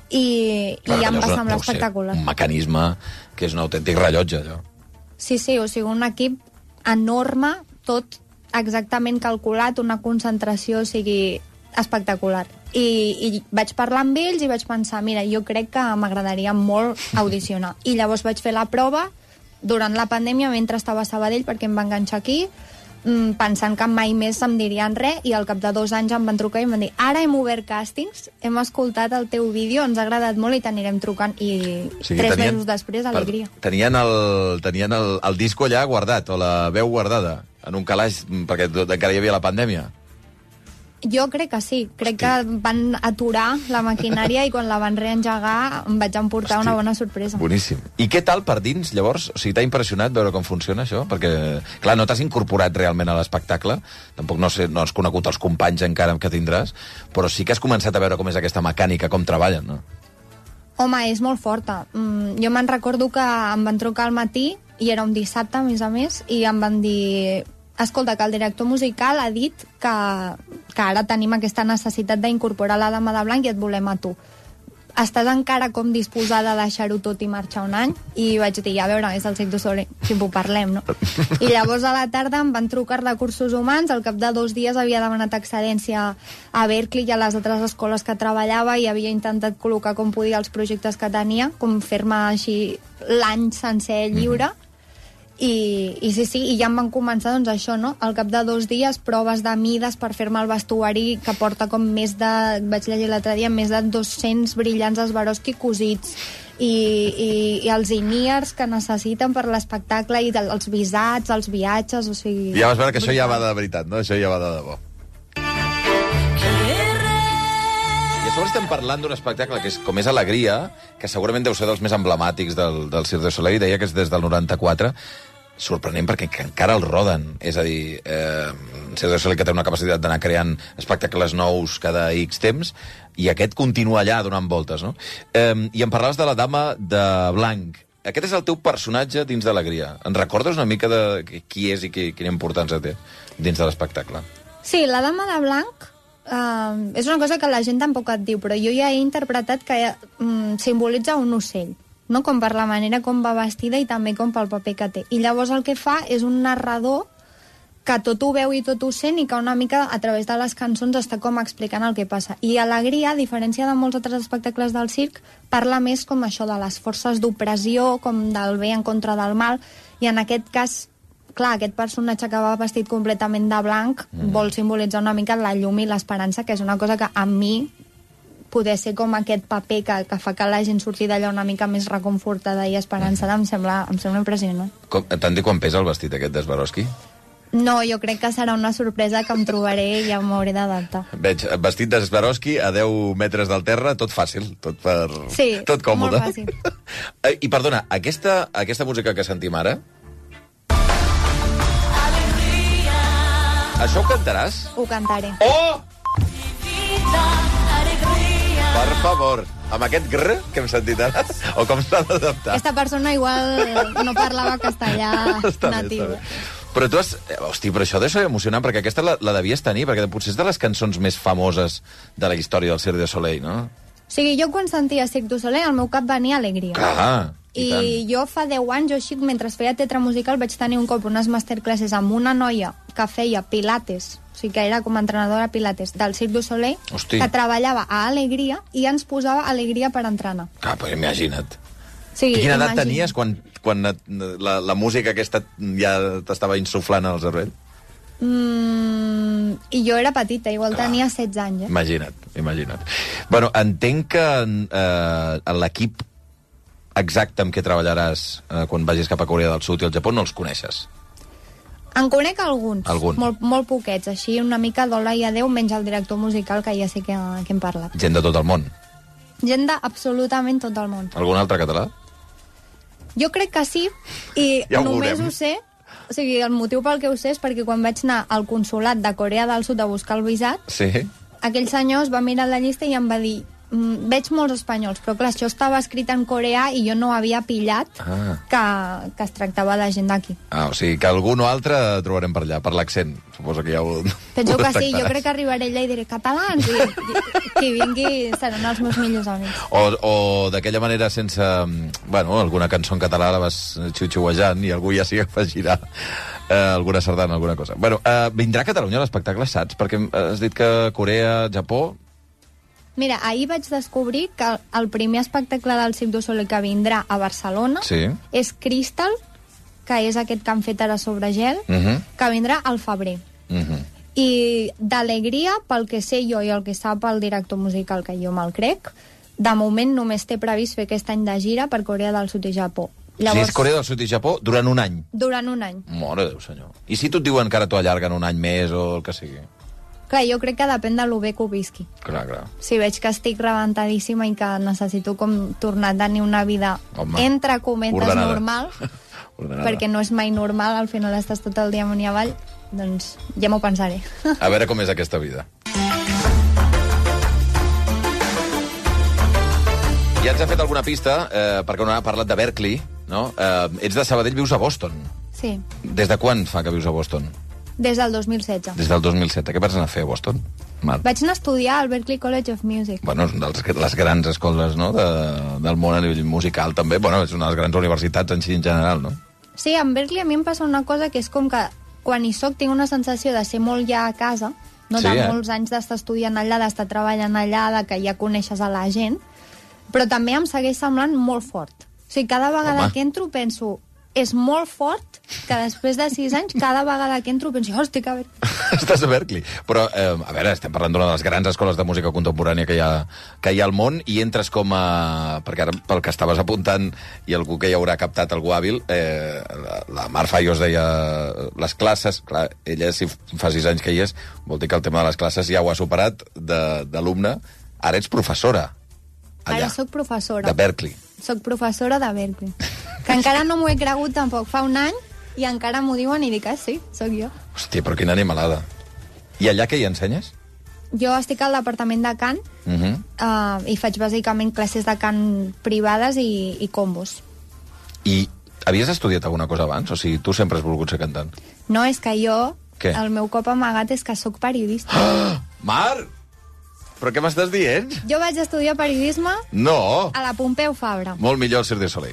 i ja em va semblar espectacular. Un mecanisme que és un autèntic rellotge, allò. Sí, o sigui, un equip enorme, tot exactament calculat, una concentració, o sigui, espectacular. I vaig parlar amb ells i vaig pensar, mira, jo crec que m'agradaria molt audicionar. I llavors vaig fer la prova durant la pandèmia, mentre estava a Sabadell, perquè em va enganxar aquí, pensant que mai més em dirien res, i al cap de 2 anys em van trucar i em van dir, ara hem obert càstings, hem escoltat el teu vídeo, ens ha agradat molt i t'anirem trucant. I 3 mesos després, alegria. Tenien el disco allà guardat, o la veu guardada, en un calaix, perquè encara hi havia la pandèmia. Jo crec que sí. Crec que van aturar la maquinària i quan la van reengegar em vaig emportar una bona sorpresa. Boníssim. I què tal per dins, llavors? O sigui, t'ha impressionat veure com funciona això? Perquè, clar, no t'has incorporat realment a l'espectacle, tampoc no has conegut els companys encara que tindràs, però sí que has començat a veure com és aquesta mecànica, com treballen, no? Home, és molt forta. Jo me'n recordo que em van trucar al matí, i era un dissabte, a més, i em van dir... Escolta, que el director musical ha dit que ara tenim aquesta necessitat d'incorporar la Dama de Blanc i et volem a tu. Estàs encara com disposada a deixar-ho tot i marxar un any? I vaig dir, a veure, és el Cirque du Soleil, si ho parlem, no? I llavors a la tarda em van trucar recursos humans, al cap de 2 dies havia demanat excedència a Berkeley i a les altres escoles que treballava i havia intentat col·locar com podia els projectes que tenia, com fer-me així l'any sencer lliure. I sí, i ja em van començar doncs això, no? Al cap de 2 dies, proves de mides per fer-me el vestuari, que porta com més de, vaig llegir l'altre dia, més de 200 brillants Swarovski cosits, i els in-ears que necessiten per l'espectacle, i els visats, els viatges, o sigui... Ja vas veure que això ja va de veritat, no? Això ja va de debò. I a sobre estem parlant d'un espectacle que és com és Alegria, que segurament deu ser dels més emblemàtics del Cirque du Soleil, deia que és des del 94, sorprenent perquè encara el roden. És a dir, Cirque du Soleil que té una capacitat d'anar creant espectacles nous cada X temps, i aquest continua allà donant voltes, no? I em parlaves de la Dama de Blanc. Aquest és el teu personatge dins d'Alegria. En recordes una mica de qui és i quina importància té dins de l'espectacle? Sí, la Dama de Blanc és una cosa que la gent tampoc et diu, però jo ja he interpretat que simbolitza un ocell, no? Com per la manera com va vestida i també com pel paper que té. I llavors el que fa és un narrador que tot ho veu i tot ho sent i que una mica a través de les cançons està com explicant el que passa. I Alegria, a diferència de molts altres espectacles del circ, parla més com això de les forces d'opressió, com del bé en contra del mal, i en aquest cas, clar, aquest personatge que va vestit completament de blanc vol simbolitzar una mica la llum i l'esperança, que és una cosa que a mi poder ser com aquest paper que fa que la gent surti d'allà una mica més reconfortada i esperançada, em sembla impressionant. T'han dit quan pesa el vestit aquest de Swarovski? No, jo crec que serà una sorpresa que em trobaré i ja m'hauré d'adaptar. Veig, vestit de Swarovski a 10 metres del terra, tot fàcil, tot còmode. Molt fàcil. I perdona, aquesta música que sentim ara... Això ho cantaràs? Ho cantaré. Oh! Per favor, amb aquest grr que hem sentit ara, o com s'ha d'adaptar? Aquesta persona igual no parlava castellà natiu. Però tu has... Hosti, però això deu ser emocionant, perquè aquesta la devies tenir, perquè potser és de les cançons més famoses de la història del Cirque du Soleil, no? O sigui, jo quan sentia Cirque du Soleil, al meu cap venia alegria. Clar, I jo fa 10 anys, jo així, mentre feia teatre musical, vaig tenir un cop unes masterclasses amb una noia que feia pilates, o sigui que era com a entrenadora de pilates del Cirque du Soleil, Hosti. que treballava a Alegria i ens posava Alegria per entrenar. Clar, però imagina't. Sí, Quina edat tenies quan la música aquesta ja t'estava insuflant al cervell? I jo era petita, igual tenia 16 anys. Imagina't. Bueno, entenc que l'equip exacte amb què treballaràs quan vagis cap a Corea del Sud i al Japó no els coneixes. En conec alguns. Algun. Molt poquets, així una mica d'hola i adeu, menys el director musical, que ja sé que hem parlat. Gent de tot el món. Gent d'absolutament tot el món. Algun altre català? Jo crec que sí, i Ja ho només veurem. ho sé, o sigui, el motiu pel que ho sé és perquè quan vaig anar al consulat de Corea del Sud a buscar el visat, Sí. aquell senyor es va mirar la llista i em va dir veig molts espanyols, però clar, això estava escrit en coreà i jo no havia pillat que es tractava de gent d'aquí. O sigui que algun o altre trobarem per allà, per l'accent. Suposo que ja ho... Penso ho que sí, jo detectaràs. crec que arribaré allà i diré catalans i qui vingui seran els meus millors amics. O d'aquella manera sense... Bueno, alguna cançó en català la vas xiu-xiuejant i algú ja s'hi afegirà alguna sardana, alguna cosa. Bueno, vindrà a Catalunya l'espectacle, saps? Perquè has dit que Corea, Japó... Mira, ahir vaig descobrir que el primer espectacle del Cirque du Soleil que vindrà a Barcelona és Crystal, que és aquest que han fet ara sobre gel, que vindrà al febrer. I d'Alegria, pel que sé jo i el que sap el director musical, que jo me'l crec, de moment només té previst fer aquest any de gira per Corea del Sud i Japó. Llavors... Si és Corea del Sud i Japó, durant un any. Durant un any. Mare de Déu, senyor. I si tu et diuen que ara t'ho allarguen un any més o el que sigui? Clar, jo crec que depèn de lo bé que ho visqui. Clar. Si veig que estic rebentadíssima i que necessito com tornar a tenir una vida, entre cometes, ordenada. normal, perquè no és mai normal, al final estàs tot el dia amunt i avall, doncs ja m'ho pensaré. A veure com és aquesta vida. Ja ens ha fet alguna pista, perquè no ha parlat de Berkeley, no? Ets de Sabadell, vius a Boston. Sí, Des de quan fa que vius a Boston? des del 2016. Des del 2007. Què vas anar a fer a Boston? Mar. Vaig anar a estudiar al Berklee College of Music. Bueno, és les grans escoles, no?, del món a nivell musical, també. Bueno, és una de les grans universitats en si en general, no? Sí, en Berkeley a mi em passa una cosa que és com que quan hi soc tinc una sensació de ser molt ja a casa, no? De molts anys d'estar estudiant allà, d'estar treballant allà, de que ja coneixes a la gent, però també em segueix semblant molt fort. O sigui, cada vegada que entro penso, és molt fort, que després de 6 anys, cada vegada que entro penso, hosti, que bé. Estàs a Berkeley. Però, a veure, estem parlant d'una de les grans escoles de música contemporània que hi ha al món, i entres com a... Perquè ara, pel que estaves apuntant, i algú que ja haurà captat, algú hàbil, la Mar Fallos deia les classes, clar, ella, si fa 6 anys que hi és, vol dir que el tema de les classes ja ho ha superat d'alumne. Ara ets professora. Allà. Ara sóc professora. De Berkeley. Soc professora de Berkeley. Que encara no m'ho he cregut tampoc. Fa un any i encara m'ho diuen i dic, sí, sóc jo. Hòstia, però quina animalada. I allà què hi ensenyes? Jo estic al departament de cant i faig bàsicament classes de cant privades i combos. I havies estudiat alguna cosa abans? O sigui, tu sempre has volgut ser cantant? No, és que jo, Què? el meu cop amagat és que sóc periodista. Mar! Però què m'estàs dient? Jo vaig estudiar periodisme No! a la Pompeu Fabra. Molt millor el Cirque du Soleil.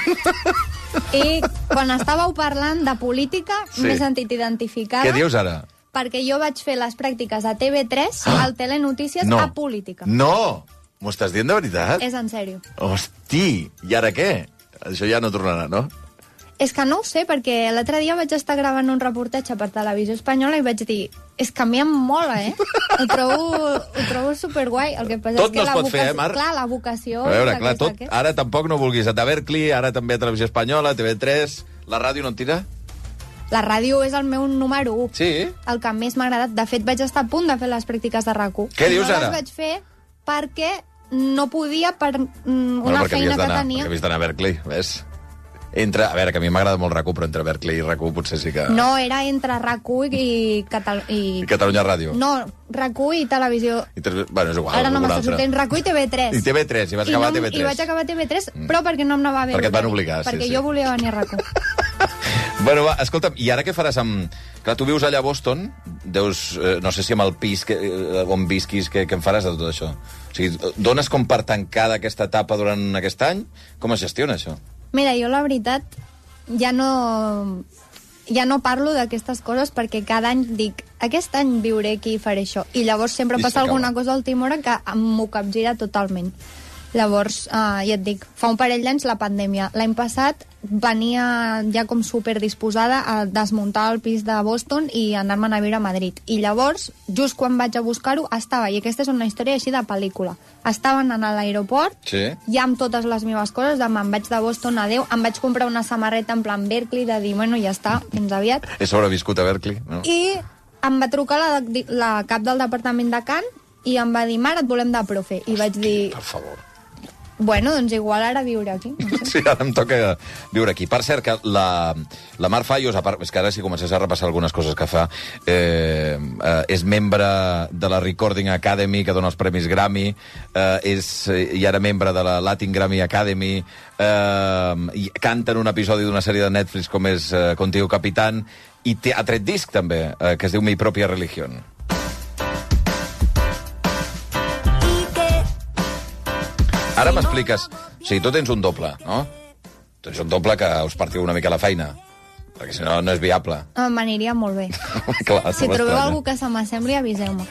I quan estàveu parlant de política, m'he sentit identificada. Què dius ara? Perquè jo vaig fer les pràctiques a TV3, al Telenotícies, No. a política. No! M'ho estàs dient de veritat? És en sèrio. Hosti, i ara què? Això ja no tornarà, no? És que no ho sé, perquè l'altre dia vaig estar gravant un reportatge per Televisió Espanyola i vaig dir, és que a mi em mola, Ho trobo superguai. El que passa Tot és que no es pot fer, Mar? Clar, la vocació... A veure, clar, tot, ara tampoc no vulguis. A Berkeley, ara també a Televisió Espanyola, TV3... La ràdio no en tira? La ràdio és el meu número 1. Sí? El que més m'ha agradat. De fet, vaig estar a punt de fer les pràctiques de RAC1. Què dius ara? No les vaig fer perquè no podia per una feina que tenia. Perquè havies d'anar a Berkeley, ves? A veure, que a mi m'agrada molt RAC1, però entre Berkeley i RAC1 potser sí que... No, era entre RAC1 i Catalunya Ràdio. No, RAC1 i Televisió... Bueno, és igual. Ara no m'està sortint RAC1 i TV3. I TV3, i vas acabar a TV3. I vaig acabar a TV3, però perquè no em anava bé. Perquè et van obligar, sí. Perquè jo volia venir a RAC1. Bueno, va, escolta'm, i ara què faràs amb... Clar, tu vius allà a Boston, deus... no sé si amb el pis on visquis, què en faràs de tot això? O sigui, dones com per tancada aquesta etapa durant aquest any? Com es gestiona, això? Mira, jo la veritat ja no parlo d'aquestes coses perquè cada any dic, aquest any viuré aquí i faré això. I llavors sempre passa alguna cosa a última hora que m'ho capgira totalment. Llavors, ja et dic, fa un parell d'anys la pandèmia. L'any passat venia ja com superdisposada a desmuntar el pis de Boston i anar-me'n a viure a Madrid. I llavors, just quan vaig a buscar-ho, estava, i aquesta és una història així de pel·lícula, estaven a l'aeroport, ja amb totes les meves coses, me'n vaig de Boston, adeu, em vaig comprar una samarreta en plan Berkeley, de dir, bueno, ja està, fins aviat. He sobreviscut a Berkeley, no? I em va trucar la cap del departament de Cant i em va dir, mare, et volem de profe. I vaig dir... Per favor. Bueno, doncs igual ara viure aquí. No sé. Sí, ara em toca viure aquí. Per cert, que la Mar Fallos, a part, és que ara si comencés a repassar algunes coses que fa, és membre de la Recording Academy, que dona els Premis Grammy, i ara membre de la Latin Grammy Academy, i canta en un episodi d'una sèrie de Netflix com és Contigo Capitán, i ha tret disc també, que es diu Mi Propia Religión. Ara m'expliques... O sigui, tu tens un doble, no? Tens un doble que us partiu una mica la feina, perquè si no, no és viable. M'aniria molt bé. Clar, si trobeu algú que se m'assembli, aviseu-me.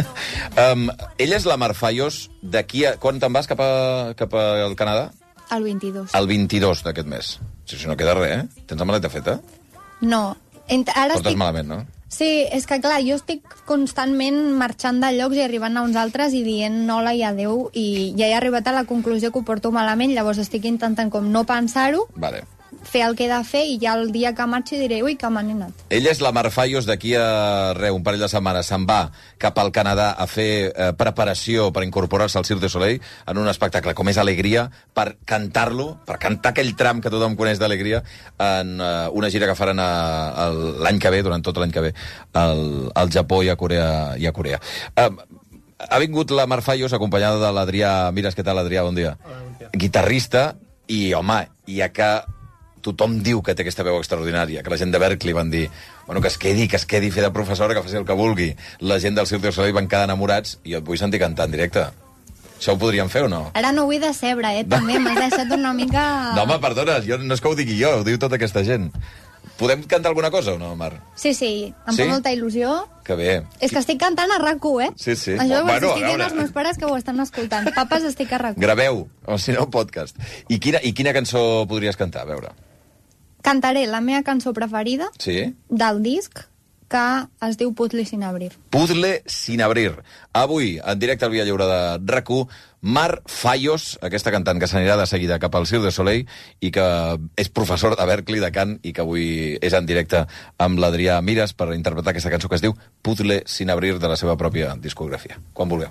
Ella és la Mar Fallos d'aquí a... Quan te'n vas cap al Canadà? El 22. El 22 d'aquest mes. Si no queda res, Tens la maleta feta? No. Portes malament, no? Sí, és que clar, jo estic constantment marxant de llocs i arribant a uns altres i dient hola i adeu, i ja he arribat a la conclusió que ho porto malament, llavors estic intentant com no pensar-ho, fer el que he de fer, i ja el dia que marxi diré, ui, que me n'he anat. Ella és la Mar Fallos d'aquí a un parell de setmanes. Se'n va cap al Canadà a fer preparació per incorporar-se al Cirque du Soleil en un espectacle com és Alegria, per cantar-lo, per cantar aquell tram que tothom coneix d'Alegria, en una gira que faran l'any que ve, durant tot l'any que ve, al Japó i a Corea. Ha vingut la Mar Fallos acompanyada de l'Adrià Mires. Què tal, Adrià? Bon dia. Guitarrista, i home, ja que tothom diu que té aquesta veu extraordinària, que la gent de Berkeley van dir, bueno, que es quedi fer de professora, que faci el que vulgui. La gent del Cirque du Soleil van quedar enamorats, i et vull sentir cantar en directe. Això ho podríem fer o no? Ara no vull decebre, també, m'has deixat una mica... No, home, perdona, no és que ho digui jo, ho diu tota aquesta gent. Podem cantar alguna cosa o no, Mar? Sí, em fa molta il·lusió. Que bé. És que estic cantant a RAC1, Sí. Això estic dient als meus pares que ho estan escoltant. Papes, estic a RAC1. Graveu, o si no, podcast. I quina cançó podries cantar, a veure? Cantaré la meva cançó preferida del disc, que es diu Puzzle sin abrir. Puzzle sin abrir. Avui, en directe al Via Lliure de RAC1, Mar Fallos, aquesta cantant que s'anirà de seguida cap al Cirque du Soleil i que és professor de Berkeley, de cant, i que avui és en directe amb l'Adrià Mires per interpretar aquesta cançó que es diu Puzzle sin abrir, de la seva pròpia discografia. Quan vulgueu.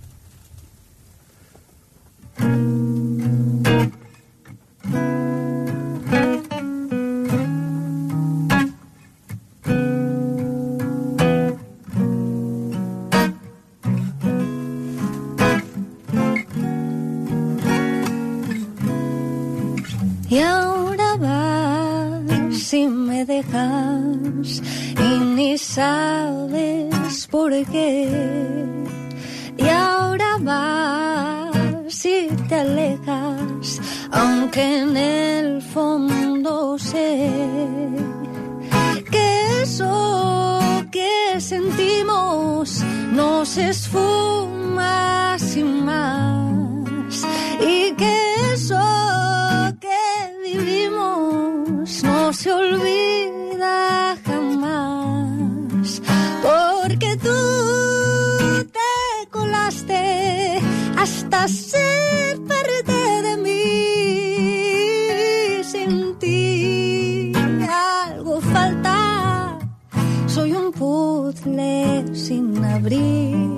Y ahora vas si me dejas y ni sabes por qué. Y ahora vas si te alejas, aunque en el fondo sé que eso que sentimos nos esfuma sin más, y que eso que vivimos nos hasta ser parte de mí. Sin ti algo falta, soy un puzzle sin abrir.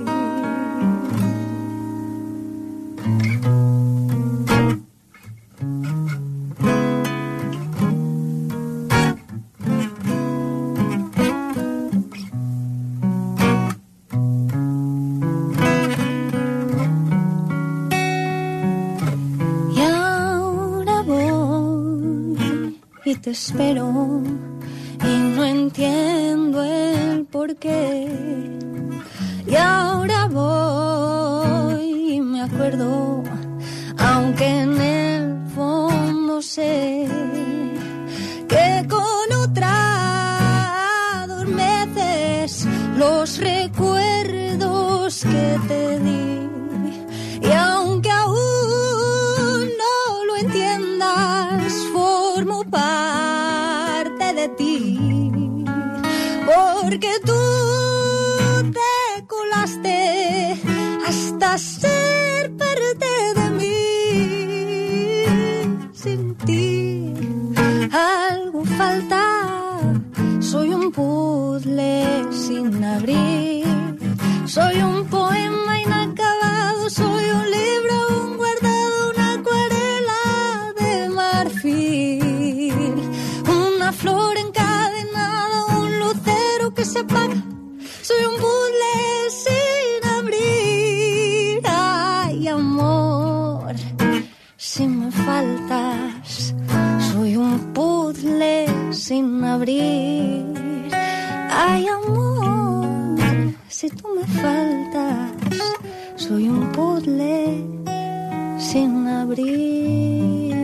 Te espero y no entiendo el porqué. Y ahora voy y me acuerdo, aunque en el fondo sé que con otra adormeces los recuerdos que te di. Y aunque aún no lo entiendas, formo parte de ti, porque tú te colaste hasta ser parte de mí. Sin ti algo falta, soy un puzzle sin abrir, soy un poema inacabado, soy un libro aún guardado, una acuarela de marfil, una flor encadenada, un lucero que se apaga, soy un puzzle sin abrir. Ay, amor, si me faltas, soy un puzzle sin abrir. Ay, amor, si tú me faltas, soy un puzzle sin abrir.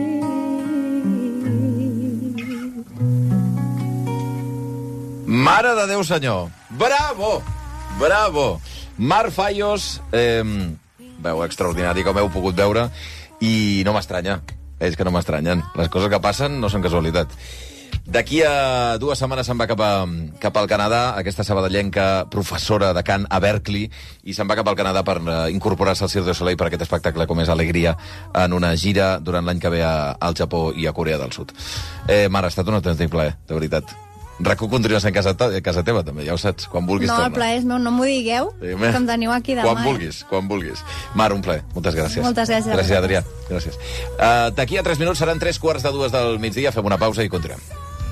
Mare de Déu, senyor. Bravo! Bravo! Mar Fallos, veu extraordinari, com heu pogut veure, i no m'estranya. És que no m'estranyen. Les coses que passen no són casualitat. D'aquí a 2 setmanes se'n va cap al Canadà, aquesta sabadellenca professora de cant a Berkeley, i se'n va cap al Canadà per incorporar-se al Cirque du Soleil per aquest espectacle com és Alegria, en una gira durant l'any que ve al Japó i a Corea del Sud. Mare, ha estat un autèntic plaer, de veritat. RAC1 continua sent casa teva, també, ja ho saps. Quan vulguis tornar. No, el plaer és meu, no m'ho digueu, que em teniu aquí demà. Quan vulguis. Mar, un plaer. Moltes gràcies. Moltes gràcies. Gràcies, Adrià. Gràcies. D'aquí a 3 minuts seran 3:15 del migdia. Fem una pausa i continuem.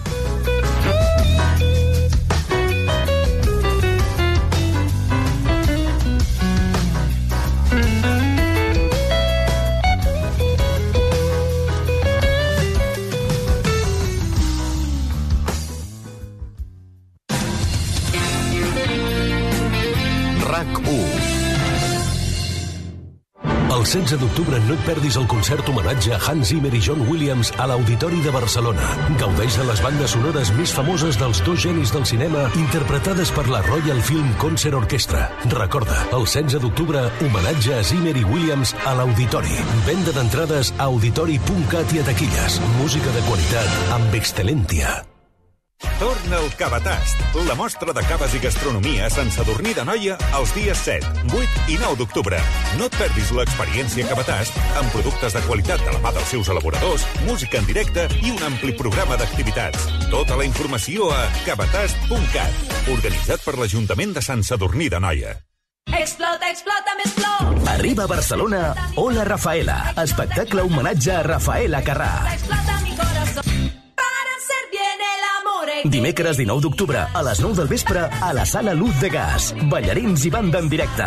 El 16 d'octubre no et perdis el concert homenatge a Hans Zimmer i John Williams a l'Auditori de Barcelona. Gaudeix de les bandes sonores més famoses dels 2 genis del cinema interpretades per la Royal Film Concert Orchestra. Recorda, el 16 d'octubre, homenatge a Zimmer i Williams a l'Auditori. Venda d'entrades a auditori.cat i a taquilles. Música de qualitat amb Excelentia. Torna el Cavatast, la mostra de caves i gastronomia a Sant Sadurní d'Anoia els dies 7, 8 i 9 d'octubre. No et perdis l'experiència Cavatast amb productes de qualitat de la mà dels seus elaboradors, música en directe i un ampli programa d'activitats. Tota la informació a cavatast.cat, organitzat per l'Ajuntament de Sant Sadurní d'Anoia. Explota, explota, m'explota. Arriba a Barcelona Hola Rafaela, espectacle homenatge a Rafaela Carrà. Explota mi corazón. Para hacer bien el amor. Dimecres 19 d'octubre a les 9 del vespre a la Sala Luz de Gas. Ballarins i banda en directe.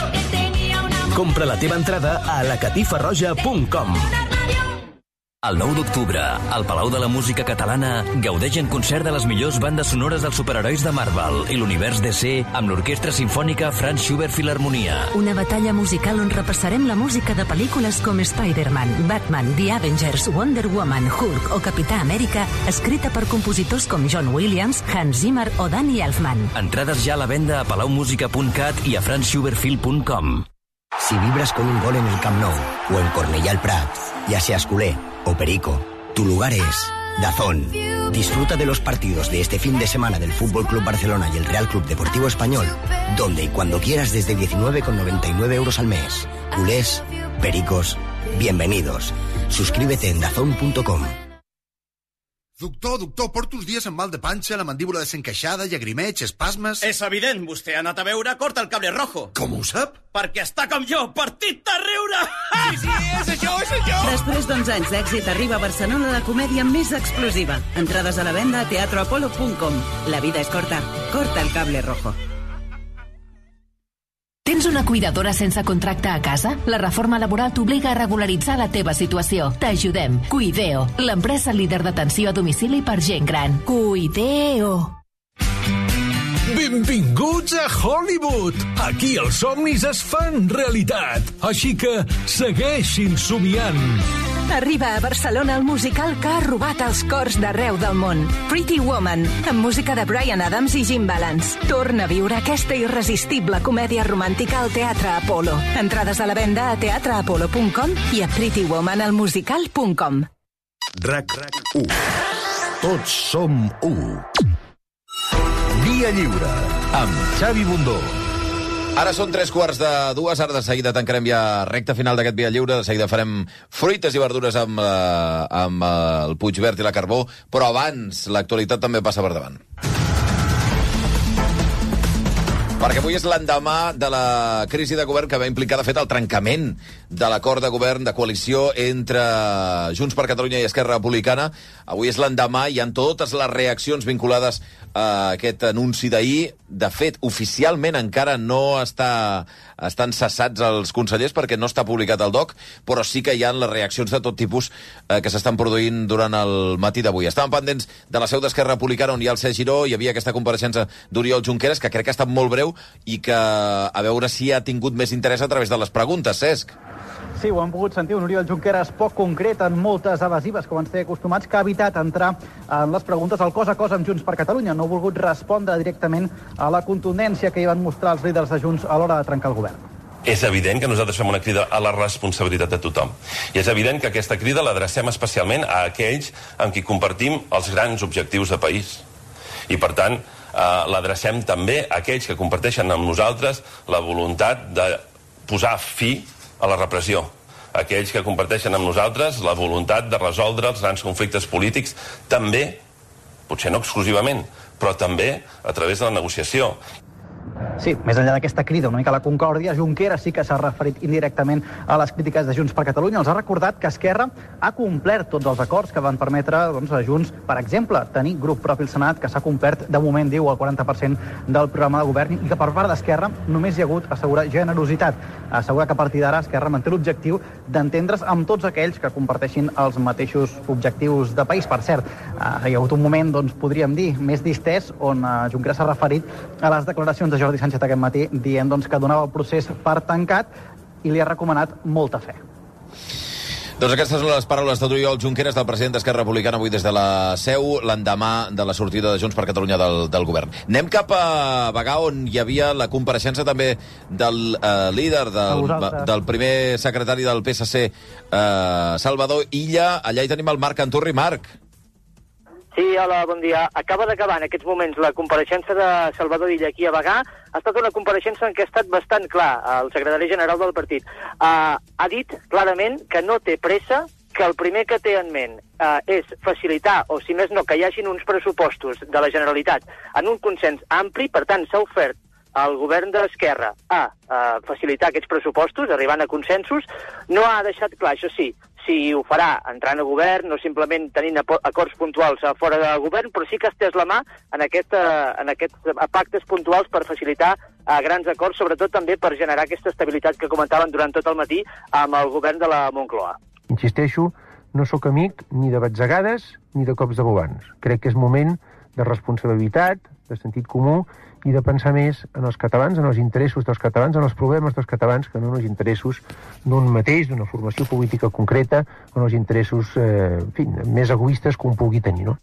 Compra la teva entrada a lacatifarroja.com. El 9 d'octubre, al Palau de la Música Catalana, gaudeix en concert de les millors bandes sonores dels superherois de Marvel i l'univers DC amb l'Orquestra Simfònica Franz Schubert Filharmonia. Una batalla musical on repassarem la música de pel·lícules com Spider-Man, Batman, The Avengers, Wonder Woman, Hulk o Capità Amèrica, escrita per compositors com John Williams, Hans Zimmer o Danny Elfman. Entrades ja a la venda a palaumusica.cat i a franzschubertfilm.com. Si vibras con un gol en el Camp Nou o en Cornellà al Prat, ya seas culé o perico, tu lugar es DAZN. Disfruta de los partidos de este fin de semana del Fútbol Club Barcelona y el Real Club Deportivo Español, donde y cuando quieras desde 19,99 € al mes. Culés, pericos, bienvenidos. Suscríbete en dazón.com. Doctor, porto uns dies amb mal de panxa, la mandíbula desencaixada, llagrimeig, espasmes... És evident, vostè ha anat a veure Corta el Cable Rojo. Com ho sap? Perquè està com jo, partit de riure! Sí, és això! Després d'11 anys d'èxit arriba a Barcelona la comèdia més explosiva. Entrades a la venda a teatroapolo.com. La vida és corta. Corta el Cable Rojo. Tens una cuidadora sense contracte a casa? La reforma laboral t'obliga a regularitzar la teva situació. T'ajudem. Cuideo, l'empresa líder d'atenció a domicili per gent gran. Cuideo. Benvinguts a Hollywood! Aquí els somnis es fan realitat. Així que segueixin somiant. Arriba a Barcelona el musical que ha robat els cors d'arreu del món. Pretty Woman, amb música de Bryan Adams i Jim Balance. Torna a viure aquesta irresistible comèdia romàntica al Teatre Apolo. Entrades a la venda a teatreapolo.com i a prettywomanalmusical.com. RAC1. Tots som u. Via Lliure, amb Xavi Bundó. Ara són 3:45, ara de seguida tancarem ja recta final d'aquest Via Lliure, de seguida farem fruites i verdures amb el Puigverd i la Carbó, però abans l'actualitat també passa per davant. Perquè avui és l'endemà de la crisi de govern que va implicar, de fet, el trencament de l'acord de govern de coalició entre Junts per Catalunya i Esquerra Republicana. Avui és l'endemà i hi ha totes les reaccions vinculades a aquest anunci d'ahir. De fet, oficialment encara no estan cessats els consellers perquè no està publicat al DOC, però sí que hi ha les reaccions de tot tipus que s'estan produint durant el matí d'avui. Estàvem pendents de la seu d'Esquerra Republicana, on hi ha el Cesc Giró, hi havia aquesta compareixença d'Oriol Junqueras, que crec que ha estat molt breu i que a veure si ha tingut més interès a través de les preguntes. Cesc. Sí, ho hem pogut sentir, un Oriol Junqueras poc concret en moltes evasives, com ens té acostumats, que ha evitat entrar en les preguntes al cos a cos amb Junts per Catalunya. No ha volgut respondre directament a la contundència que hi van mostrar els líders de Junts a l'hora de trencar el govern. És evident que nosaltres fem una crida a la responsabilitat de tothom. I és evident que aquesta crida l'adrecem especialment a aquells amb qui compartim els grans objectius de país. I, per tant, l'adrecem també a aquells que comparteixen amb nosaltres la voluntat de posar fi a la repressió. Aquells que comparteixen amb nosaltres la voluntat de resoldre els grans conflictes polítics, també, potser no exclusivament, però també a través de la negociació. Sí, més enllà d'aquesta crida una mica a la concòrdia, Junqueras sí que s'ha referit indirectament a les crítiques de Junts per Catalunya. Els ha recordat que Esquerra ha complert tots els acords que van permetre a Junts, per exemple, tenir grup propi al Senat, que s'ha complert, de moment, diu, el 40% del programa de govern, i que per part d'Esquerra només hi ha hagut, assegura, generositat. Assegura que a partir d'ara Esquerra manté l'objectiu d'entendre's amb tots aquells que comparteixin els mateixos objectius de país. Per cert, hi ha hagut un moment, doncs, podríem dir, més distès, on Junqueras s'ha referit a les declaracions de Jordi Sánchez aquest matí, dient doncs, que donava el procés per tancat i li ha recomanat molta fe. Doncs aquestes són les paraules d'Oriol Junqueras, del president d'Esquerra Republicana, avui des de la seu, l'endemà de la sortida de Junts per Catalunya del govern. Anem cap a Bagà, on hi havia la compareixença també del líder, del primer secretari del PSC, Salvador Illa. Allà hi tenim el Marc Canturri. Marc. Sí, hola, bon dia. Acaba d'acabar en aquests moments la compareixença de Salvador Illa aquí a Bagà. Ha estat una compareixença en què ha estat bastant clar el secretari general del partit. Ha dit clarament que no té pressa, que el primer que té en ment és facilitar, o si més no, que hi hagin uns pressupostos de la Generalitat en un consens ampli. Per tant, s'ha ofert al govern d'Esquerra a facilitar aquests pressupostos, arribant a consensos. No ha deixat clar, això sí, si ho farà entrant a govern, no simplement tenint acords puntuals fora de govern, però sí que ha estès la mà en aquests pactes puntuals per facilitar grans acords, sobretot també per generar aquesta estabilitat que comentaven durant tot el matí amb el govern de la Moncloa. Insisteixo, no sóc amic ni de batzegades ni de cops de bobans. Crec que és moment de responsabilitat, de sentit comú, i de pensar més en els catalans, en els interessos dels catalans, en els problemes dels catalans, que no en els interessos d'un mateix, d'una formació política concreta, o en els interessos més egoistes que un pugui tenir, no?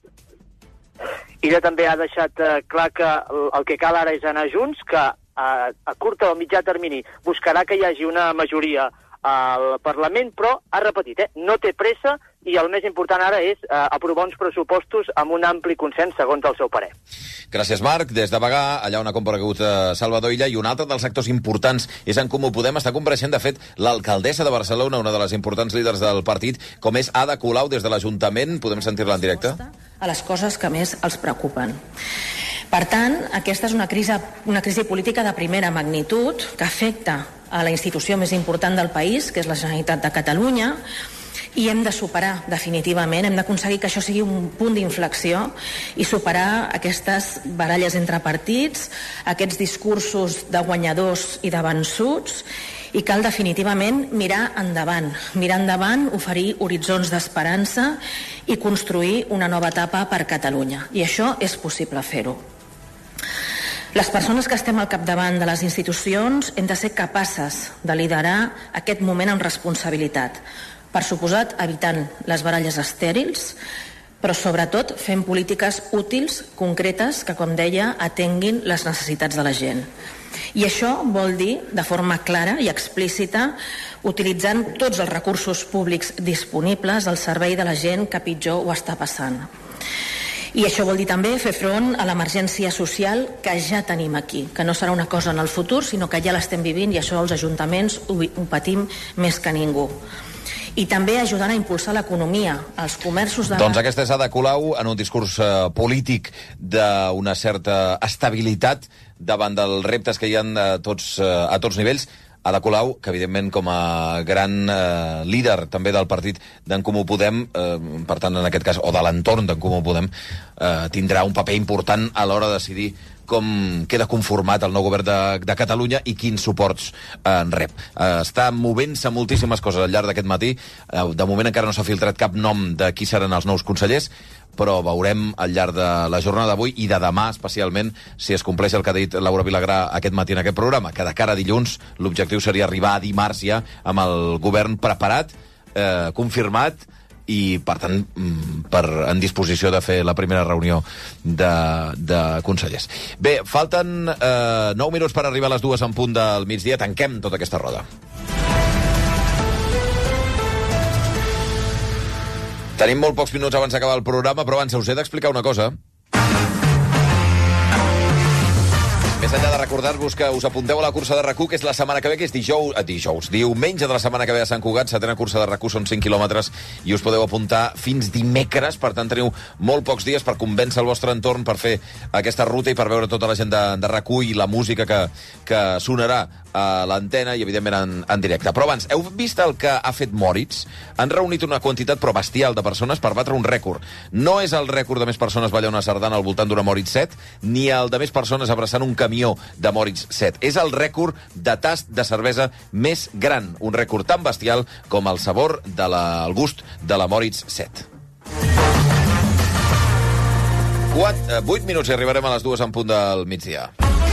Ella també ha deixat clar que el que cal ara és anar junts, que a curt o mitjà termini buscarà que hi hagi una majoria al Parlament, però ha repetit, no té pressa i el més important ara és aprovar uns pressupostos amb un ampli consens, segons el seu parer. Gràcies, Marc. Des de Bagà, allà on ha comparegut Salvador Illa, i un altre dels actors importants és En Comú Podem. Està compareixent, de fet, l'alcaldessa de Barcelona, una de les importants líders del partit, com és Ada Colau, des de l'Ajuntament. Podem sentir-la en directe? A les coses que més els preocupen. Per tant, aquesta és una crisi política de primera magnitud que afecta a la institució més important del país, que és la Generalitat de Catalunya, i hem de superar definitivament, hem d'aconseguir que això sigui un punt d'inflexió i superar aquestes baralles entre partits, aquests discursos de guanyadors i de vençuts, i cal definitivament mirar endavant, oferir horitzons d'esperança i construir una nova etapa per Catalunya. I això és possible fer-ho. Les persones que estem al capdavant de les institucions hem de ser capaces de liderar aquest moment amb responsabilitat. Per suposat, evitant les baralles estèrils, però sobretot fent polítiques útils, concretes, que, com deia, atenguin les necessitats de la gent. I això vol dir, de forma clara i explícita, utilitzant tots els recursos públics disponibles al servei de la gent que pitjor ho està passant. I això vol dir també fer front a l'emergència social que ja tenim aquí, que no serà una cosa en el futur, sinó que ja l'estem vivint, i això els ajuntaments ho patim més que ningú. I també ajudant a impulsar l'economia, els comerços de... Doncs aquesta és Ada Colau en un discurs polític d'una certa estabilitat davant dels reptes que hi ha a tots nivells. Ada Colau, que evidentment com a gran líder també del partit d'En Comú Podem, per tant en aquest cas, o de l'entorn d'En Comú Podem, tindrà un paper important a l'hora de decidir com queda conformat el nou govern de Catalunya i quins suports rep. Està movent-se moltíssimes coses al llarg d'aquest matí. De moment encara no s'ha filtrat cap nom de qui seran els nous consellers, però veurem al llarg de la jornada d'avui i de demà especialment si es compleix el que ha dit Laura Vilagrà aquest matí en aquest programa, que de cara a dilluns l'objectiu seria arribar a dimarts ja amb el govern preparat, confirmat, i, per tant, en disposició de fer la primera reunió de consellers. Bé, falten 9 minuts per arribar a les 2 en punt del migdia. Tanquem tota aquesta roda. Tenim molt pocs minuts abans d'acabar el programa, però abans us he d'explicar una cosa. Més enllà de recordar-vos que us apunteu a la cursa de RAC1, que és la setmana que ve, que és diumenge de la setmana que ve a Sant Cugat, setena cursa de RAC1, són 5 quilòmetres, i us podeu apuntar fins dimecres, per tant teniu molt pocs dies per convèncer el vostre entorn per fer aquesta ruta i per veure tota la gent de RAC1 i la música que sonarà a l'antena i, evidentment, en directe. Però abans, heu vist el que ha fet Moritz? Han reunit una quantitat però bestial de persones per batre un rècord. No és el rècord de més persones ballar una sardana al voltant d'una Moritz 7, ni el de més persones abraçant un camió de Moritz 7. És el rècord de tast de cervesa més gran. Un rècord tan bestial com el sabor el gust de la Moritz 7. 8 minuts i arribarem a les 2 en punt del migdia.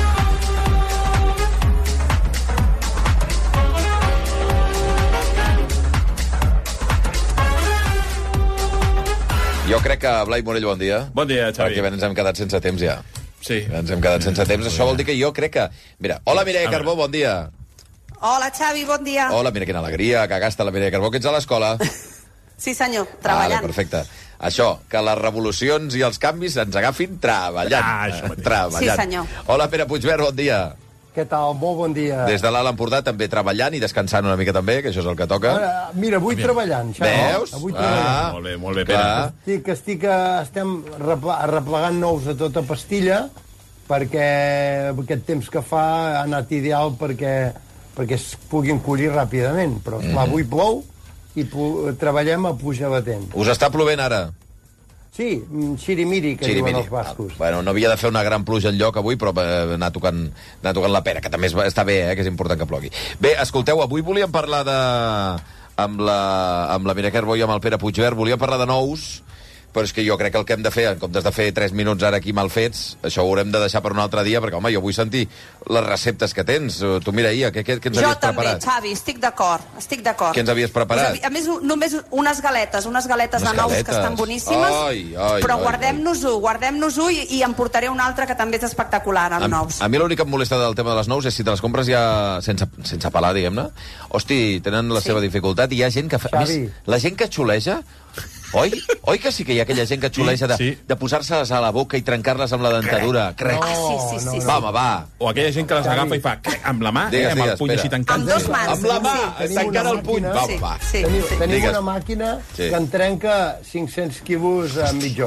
Jo crec que, Blai Morell, bon dia. Bon dia, Xavi. Perquè ens hem quedat sense temps ja. Sí. Ens hem quedat sense temps. Això vol dir que jo crec que... Mira, hola, Mireia Carbó, bon dia. Hola, Xavi, bon dia. Hola, mira quina alegria, que gasta la Mireia Carbó, que ets a l'escola. Sí, senyor, treballant. Vale, perfecte. Això, que les revolucions i els canvis ens agafin treballant. Treballant. Sí, senyor. Hola, Pere Puigverd, bon dia. Què tal? Molt bon dia. Des de l'Alt Empordà també treballant i descansant una mica també, que això és el que toca. Mira, avui treballant, Xavi. Veus? Avui treballant. Molt bé, Pere. Estem replegant nous a tota pastilla, perquè aquest temps que fa ha anat ideal perquè es puguin collir ràpidament. Però, esclar, avui plou i treballem a puja batent. Us està plovent ara? Sí, xirimiri, que diuen els bascos. Bueno, no havia de fer una gran pluja enlloc avui, però anar tocant la pera, que també està bé, que és important que plogui. Bé, escolteu, avui volíem parlar amb la Mireia Carbó i amb el Pere Puigverd, volíem parlar de nous, però és que jo crec que el que hem de fer, en comptes de fer 3 minuts ara aquí mal fets, això ho haurem de deixar per un altre dia, perquè, home, jo vull sentir les receptes que tens. Tu, mira, Ia, què ens havies preparat? Jo també, Xavi, estic d'acord. Què ens havies preparat? A més, només unes galetes de nous que estan boníssimes, però guardem-nos-ho i em portaré una altra que també és espectacular, amb nous. A mi l'únic que em molesta del tema de les nous és si te les compres ja sense pelar, diguem-ne. Hosti, tenen la seva dificultat i hi ha gent que... A més, la gent que xuleja... Oi que sí que hi ha aquella gent que xuleja de posar-se-les a la boca i trencar-les amb la dentadura? Sí. Va, home, va. O aquella gent que les agafa i fa amb la mà, amb el puny així tancant. Amb dos mans. Amb la mà, tancant el puny. Va. Tenim una màquina que en trenca 500 quilos a mitja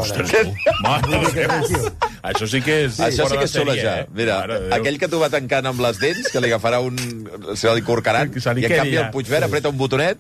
hora. Això sí que és Això sí que és xulejar. Mira, aquell que t'ho va tancant amb les dents, que li agafarà se li corcaran, i en canvi el Puigverd apreta un botonet,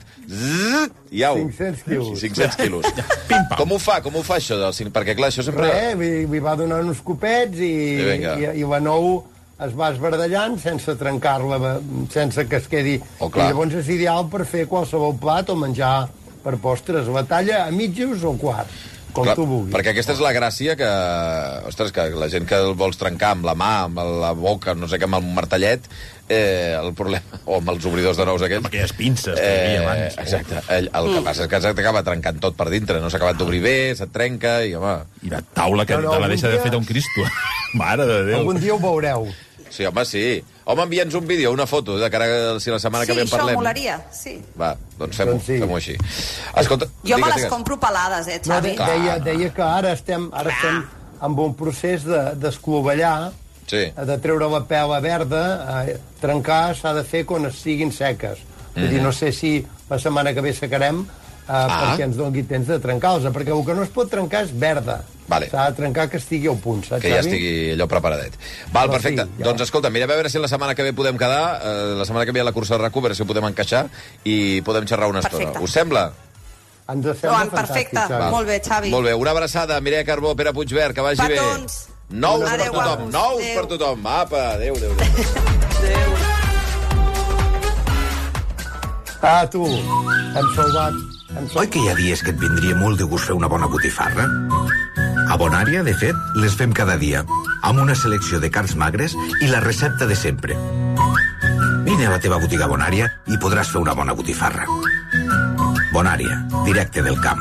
i au. 500 quilos. Com ho fa això? Perquè, clar, això sempre... Li va donar uns copets i la nou es va esbardellant sense trencar-la, sense que es quedi... I llavors és ideal per fer qualsevol plat o menjar per postres. La talla a mitjos o quart, com tu vulguis. Perquè aquesta és la gràcia que... Ostres, que la gent que el vols trencar amb la mà, amb la boca, no sé què, amb el martellet, el problema... O amb els obridors de nous aquells... Amb aquelles pinces que hi havia abans. Exacte. El que passa és que s'acaba trencant tot per dintre. No s'ha acabat d'obrir bé, se't trenca i, home... I la taula que te la deixa de fer un Cristo. Mare de Déu. Algun dia ho veureu. Sí, home, sí. Home, envia'ns un vídeo, una foto, de cara a si la setmana que ve en parlem. Sí, això molaria, sí. Va, doncs fem-ho així. Escolta, jo me les compro pelades, Xavi? Deia que ara estem amb un procés d'esclovellar, de treure la pela verda, trencar s'ha de fer quan siguin seques. Vull dir, no sé si la setmana que ve secarem perquè ens doni temps de trencar-los, perquè el que no es pot trencar és verda. S'ha de trencar que estigui al punt, saps, que ja estigui allò preparadet. Val, perfecte. Doncs escolta, mirem a veure si la setmana que ve podem quedar, la setmana que ve a la cursa de RAC1, a veure si ho podem encaixar i podem xerrar una estona. Us sembla? Ens sembla perfecte. Molt bé, Xavi. Molt bé, una abraçada, Mireia Carbó, Pere Puigverd, que vagi bé. Nous per tothom, nous per tothom. Apa, adéu. Tu, hem salvat. Oi que hi ha dies que et vindria molt de gust fer una bona botifarra? A Bonària, de fet, les fem cada dia, amb una selecció de carns magres i la recepta de sempre. Vine a la teva botiga Bonària i podràs fer una bona botifarra. Bonària, directe del camp.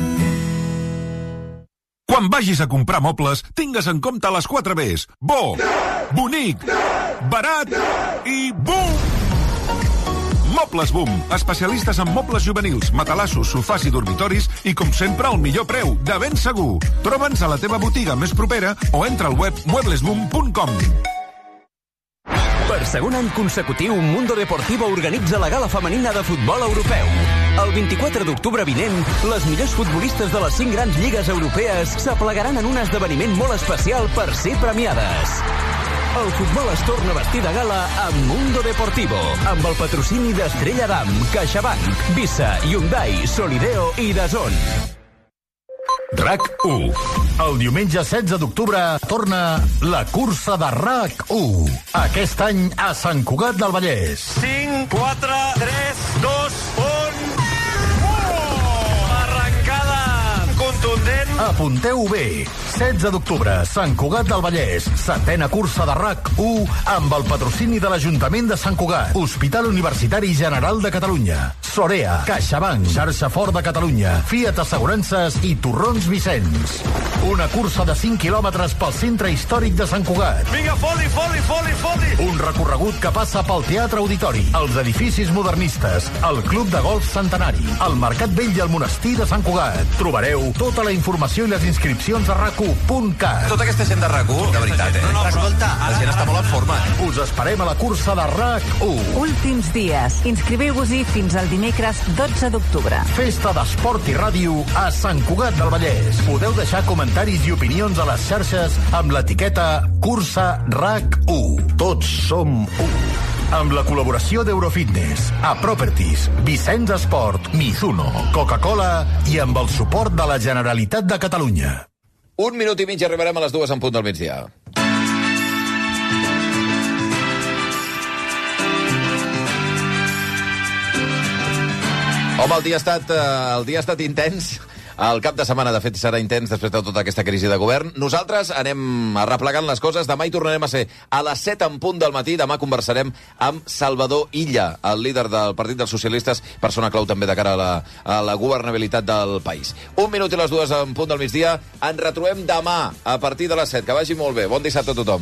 Quan vagis a comprar mobles, tingues en compte les 4 Bs. Bo, bonic, barat i boom! Mobles Boom, especialistes en mobles juvenils, matalassos, sofàs i dormitoris i, com sempre, al millor preu, de ben segur. Troba'ns a la teva botiga més propera o entra al web mueblesboom.com. Per segon any consecutiu, Mundo Deportivo organitza la gala femenina de futbol europeu. El 24 d'octubre vinent, les millors futbolistes de les 5 grans lligues europees s'aplegaran en un esdeveniment molt especial per ser premiades. El futbol es torna a vestir de gala amb Mundo Deportivo, amb el patrocini d'Estrella Damm, CaixaBank, Visa, Hyundai, Solideo i DAZN. RAC1. El diumenge 16 d'octubre torna la cursa de RAC1. Aquest any a Sant Cugat del Vallès. 5, 4, 3, 2, 1... Arrencada contundent. Apunteu bé. 16 d'octubre, Sant Cugat del Vallès. 7ª cursa de RAC1 amb el patrocini de l'Ajuntament de Sant Cugat, Hospital Universitari General de Catalunya, Sorea, CaixaBank, Xarxa Fort de Catalunya, Fiat Assegurances i Torrons Vicenç. Una cursa de 5 quilòmetres pel centre històric de Sant Cugat. Vinga, foli! Un recorregut que passa pel Teatre Auditori, els edificis modernistes, el Club de Golf Centenari, el Mercat Vell i el Monestir de Sant Cugat. Trobareu tota la informació i les inscripcions a RAC1.cat. Tota aquesta gent de RAC1, de veritat, No, escolta, la gent està molt en forma. Us esperem a la cursa de RAC1. Últims dies. Inscriviu-vos-hi fins al dimecres 12 d'octubre. Festa d'esport i ràdio a Sant Cugat del Vallès. Podeu deixar comentaris i opinions a les xarxes amb l'etiqueta Cursa RAC1. Tots som u. Amb la col·laboració d'Eurofitness, Aproperties, Vicenç Esport, Mizuno, Coca-Cola i amb el suport de la Generalitat de Catalunya. 1 minut i mig i arribarem a les 2 en punt del migdia. Home, el dia ha estat intens. El cap de setmana, de fet, serà intens després de tota aquesta crisi de govern. Nosaltres anem arreplegant les coses. Demà hi tornarem a ser a les 7 en punt del matí. Demà conversarem amb Salvador Illa, el líder del Partit dels Socialistes, persona clau també de cara a la governabilitat del país. 1 minut i les 2 en punt del migdia. Ens retrobem demà a partir de les 7. Que vagi molt bé. Bon dissabte a tothom.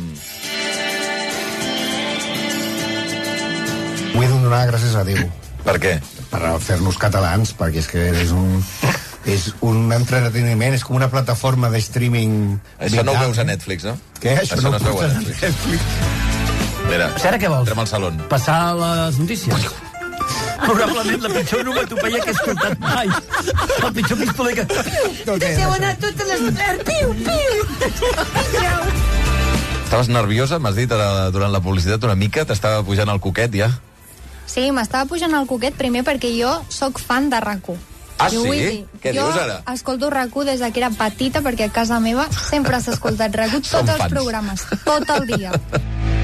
Vull donar gràcies a Déu. Per què? Per fer-nos catalans, perquè és que és un entreteniment, és com una plataforma de streaming. Això no ho veus a Netflix, no? Què? Això no ho veus a Netflix. Mira, ara què vols? entrem al saló. Passar les notícies? Probablement la pitjor onomatopeia que he escoltat mai. El pitjor pistoler que... Deixeu anar totes les... Piu, piu! Estaves nerviosa, m'has dit durant la publicitat una mica? T'estava pujant el coquet, ja? Sí, m'estava pujant el coquet primer perquè jo sóc fan de RAC1. Ah, sí? Què dius ara? Jo escolto RAC1 des que era petita perquè a casa meva sempre s'ha escoltat RAC1 tots els programes, tot el dia.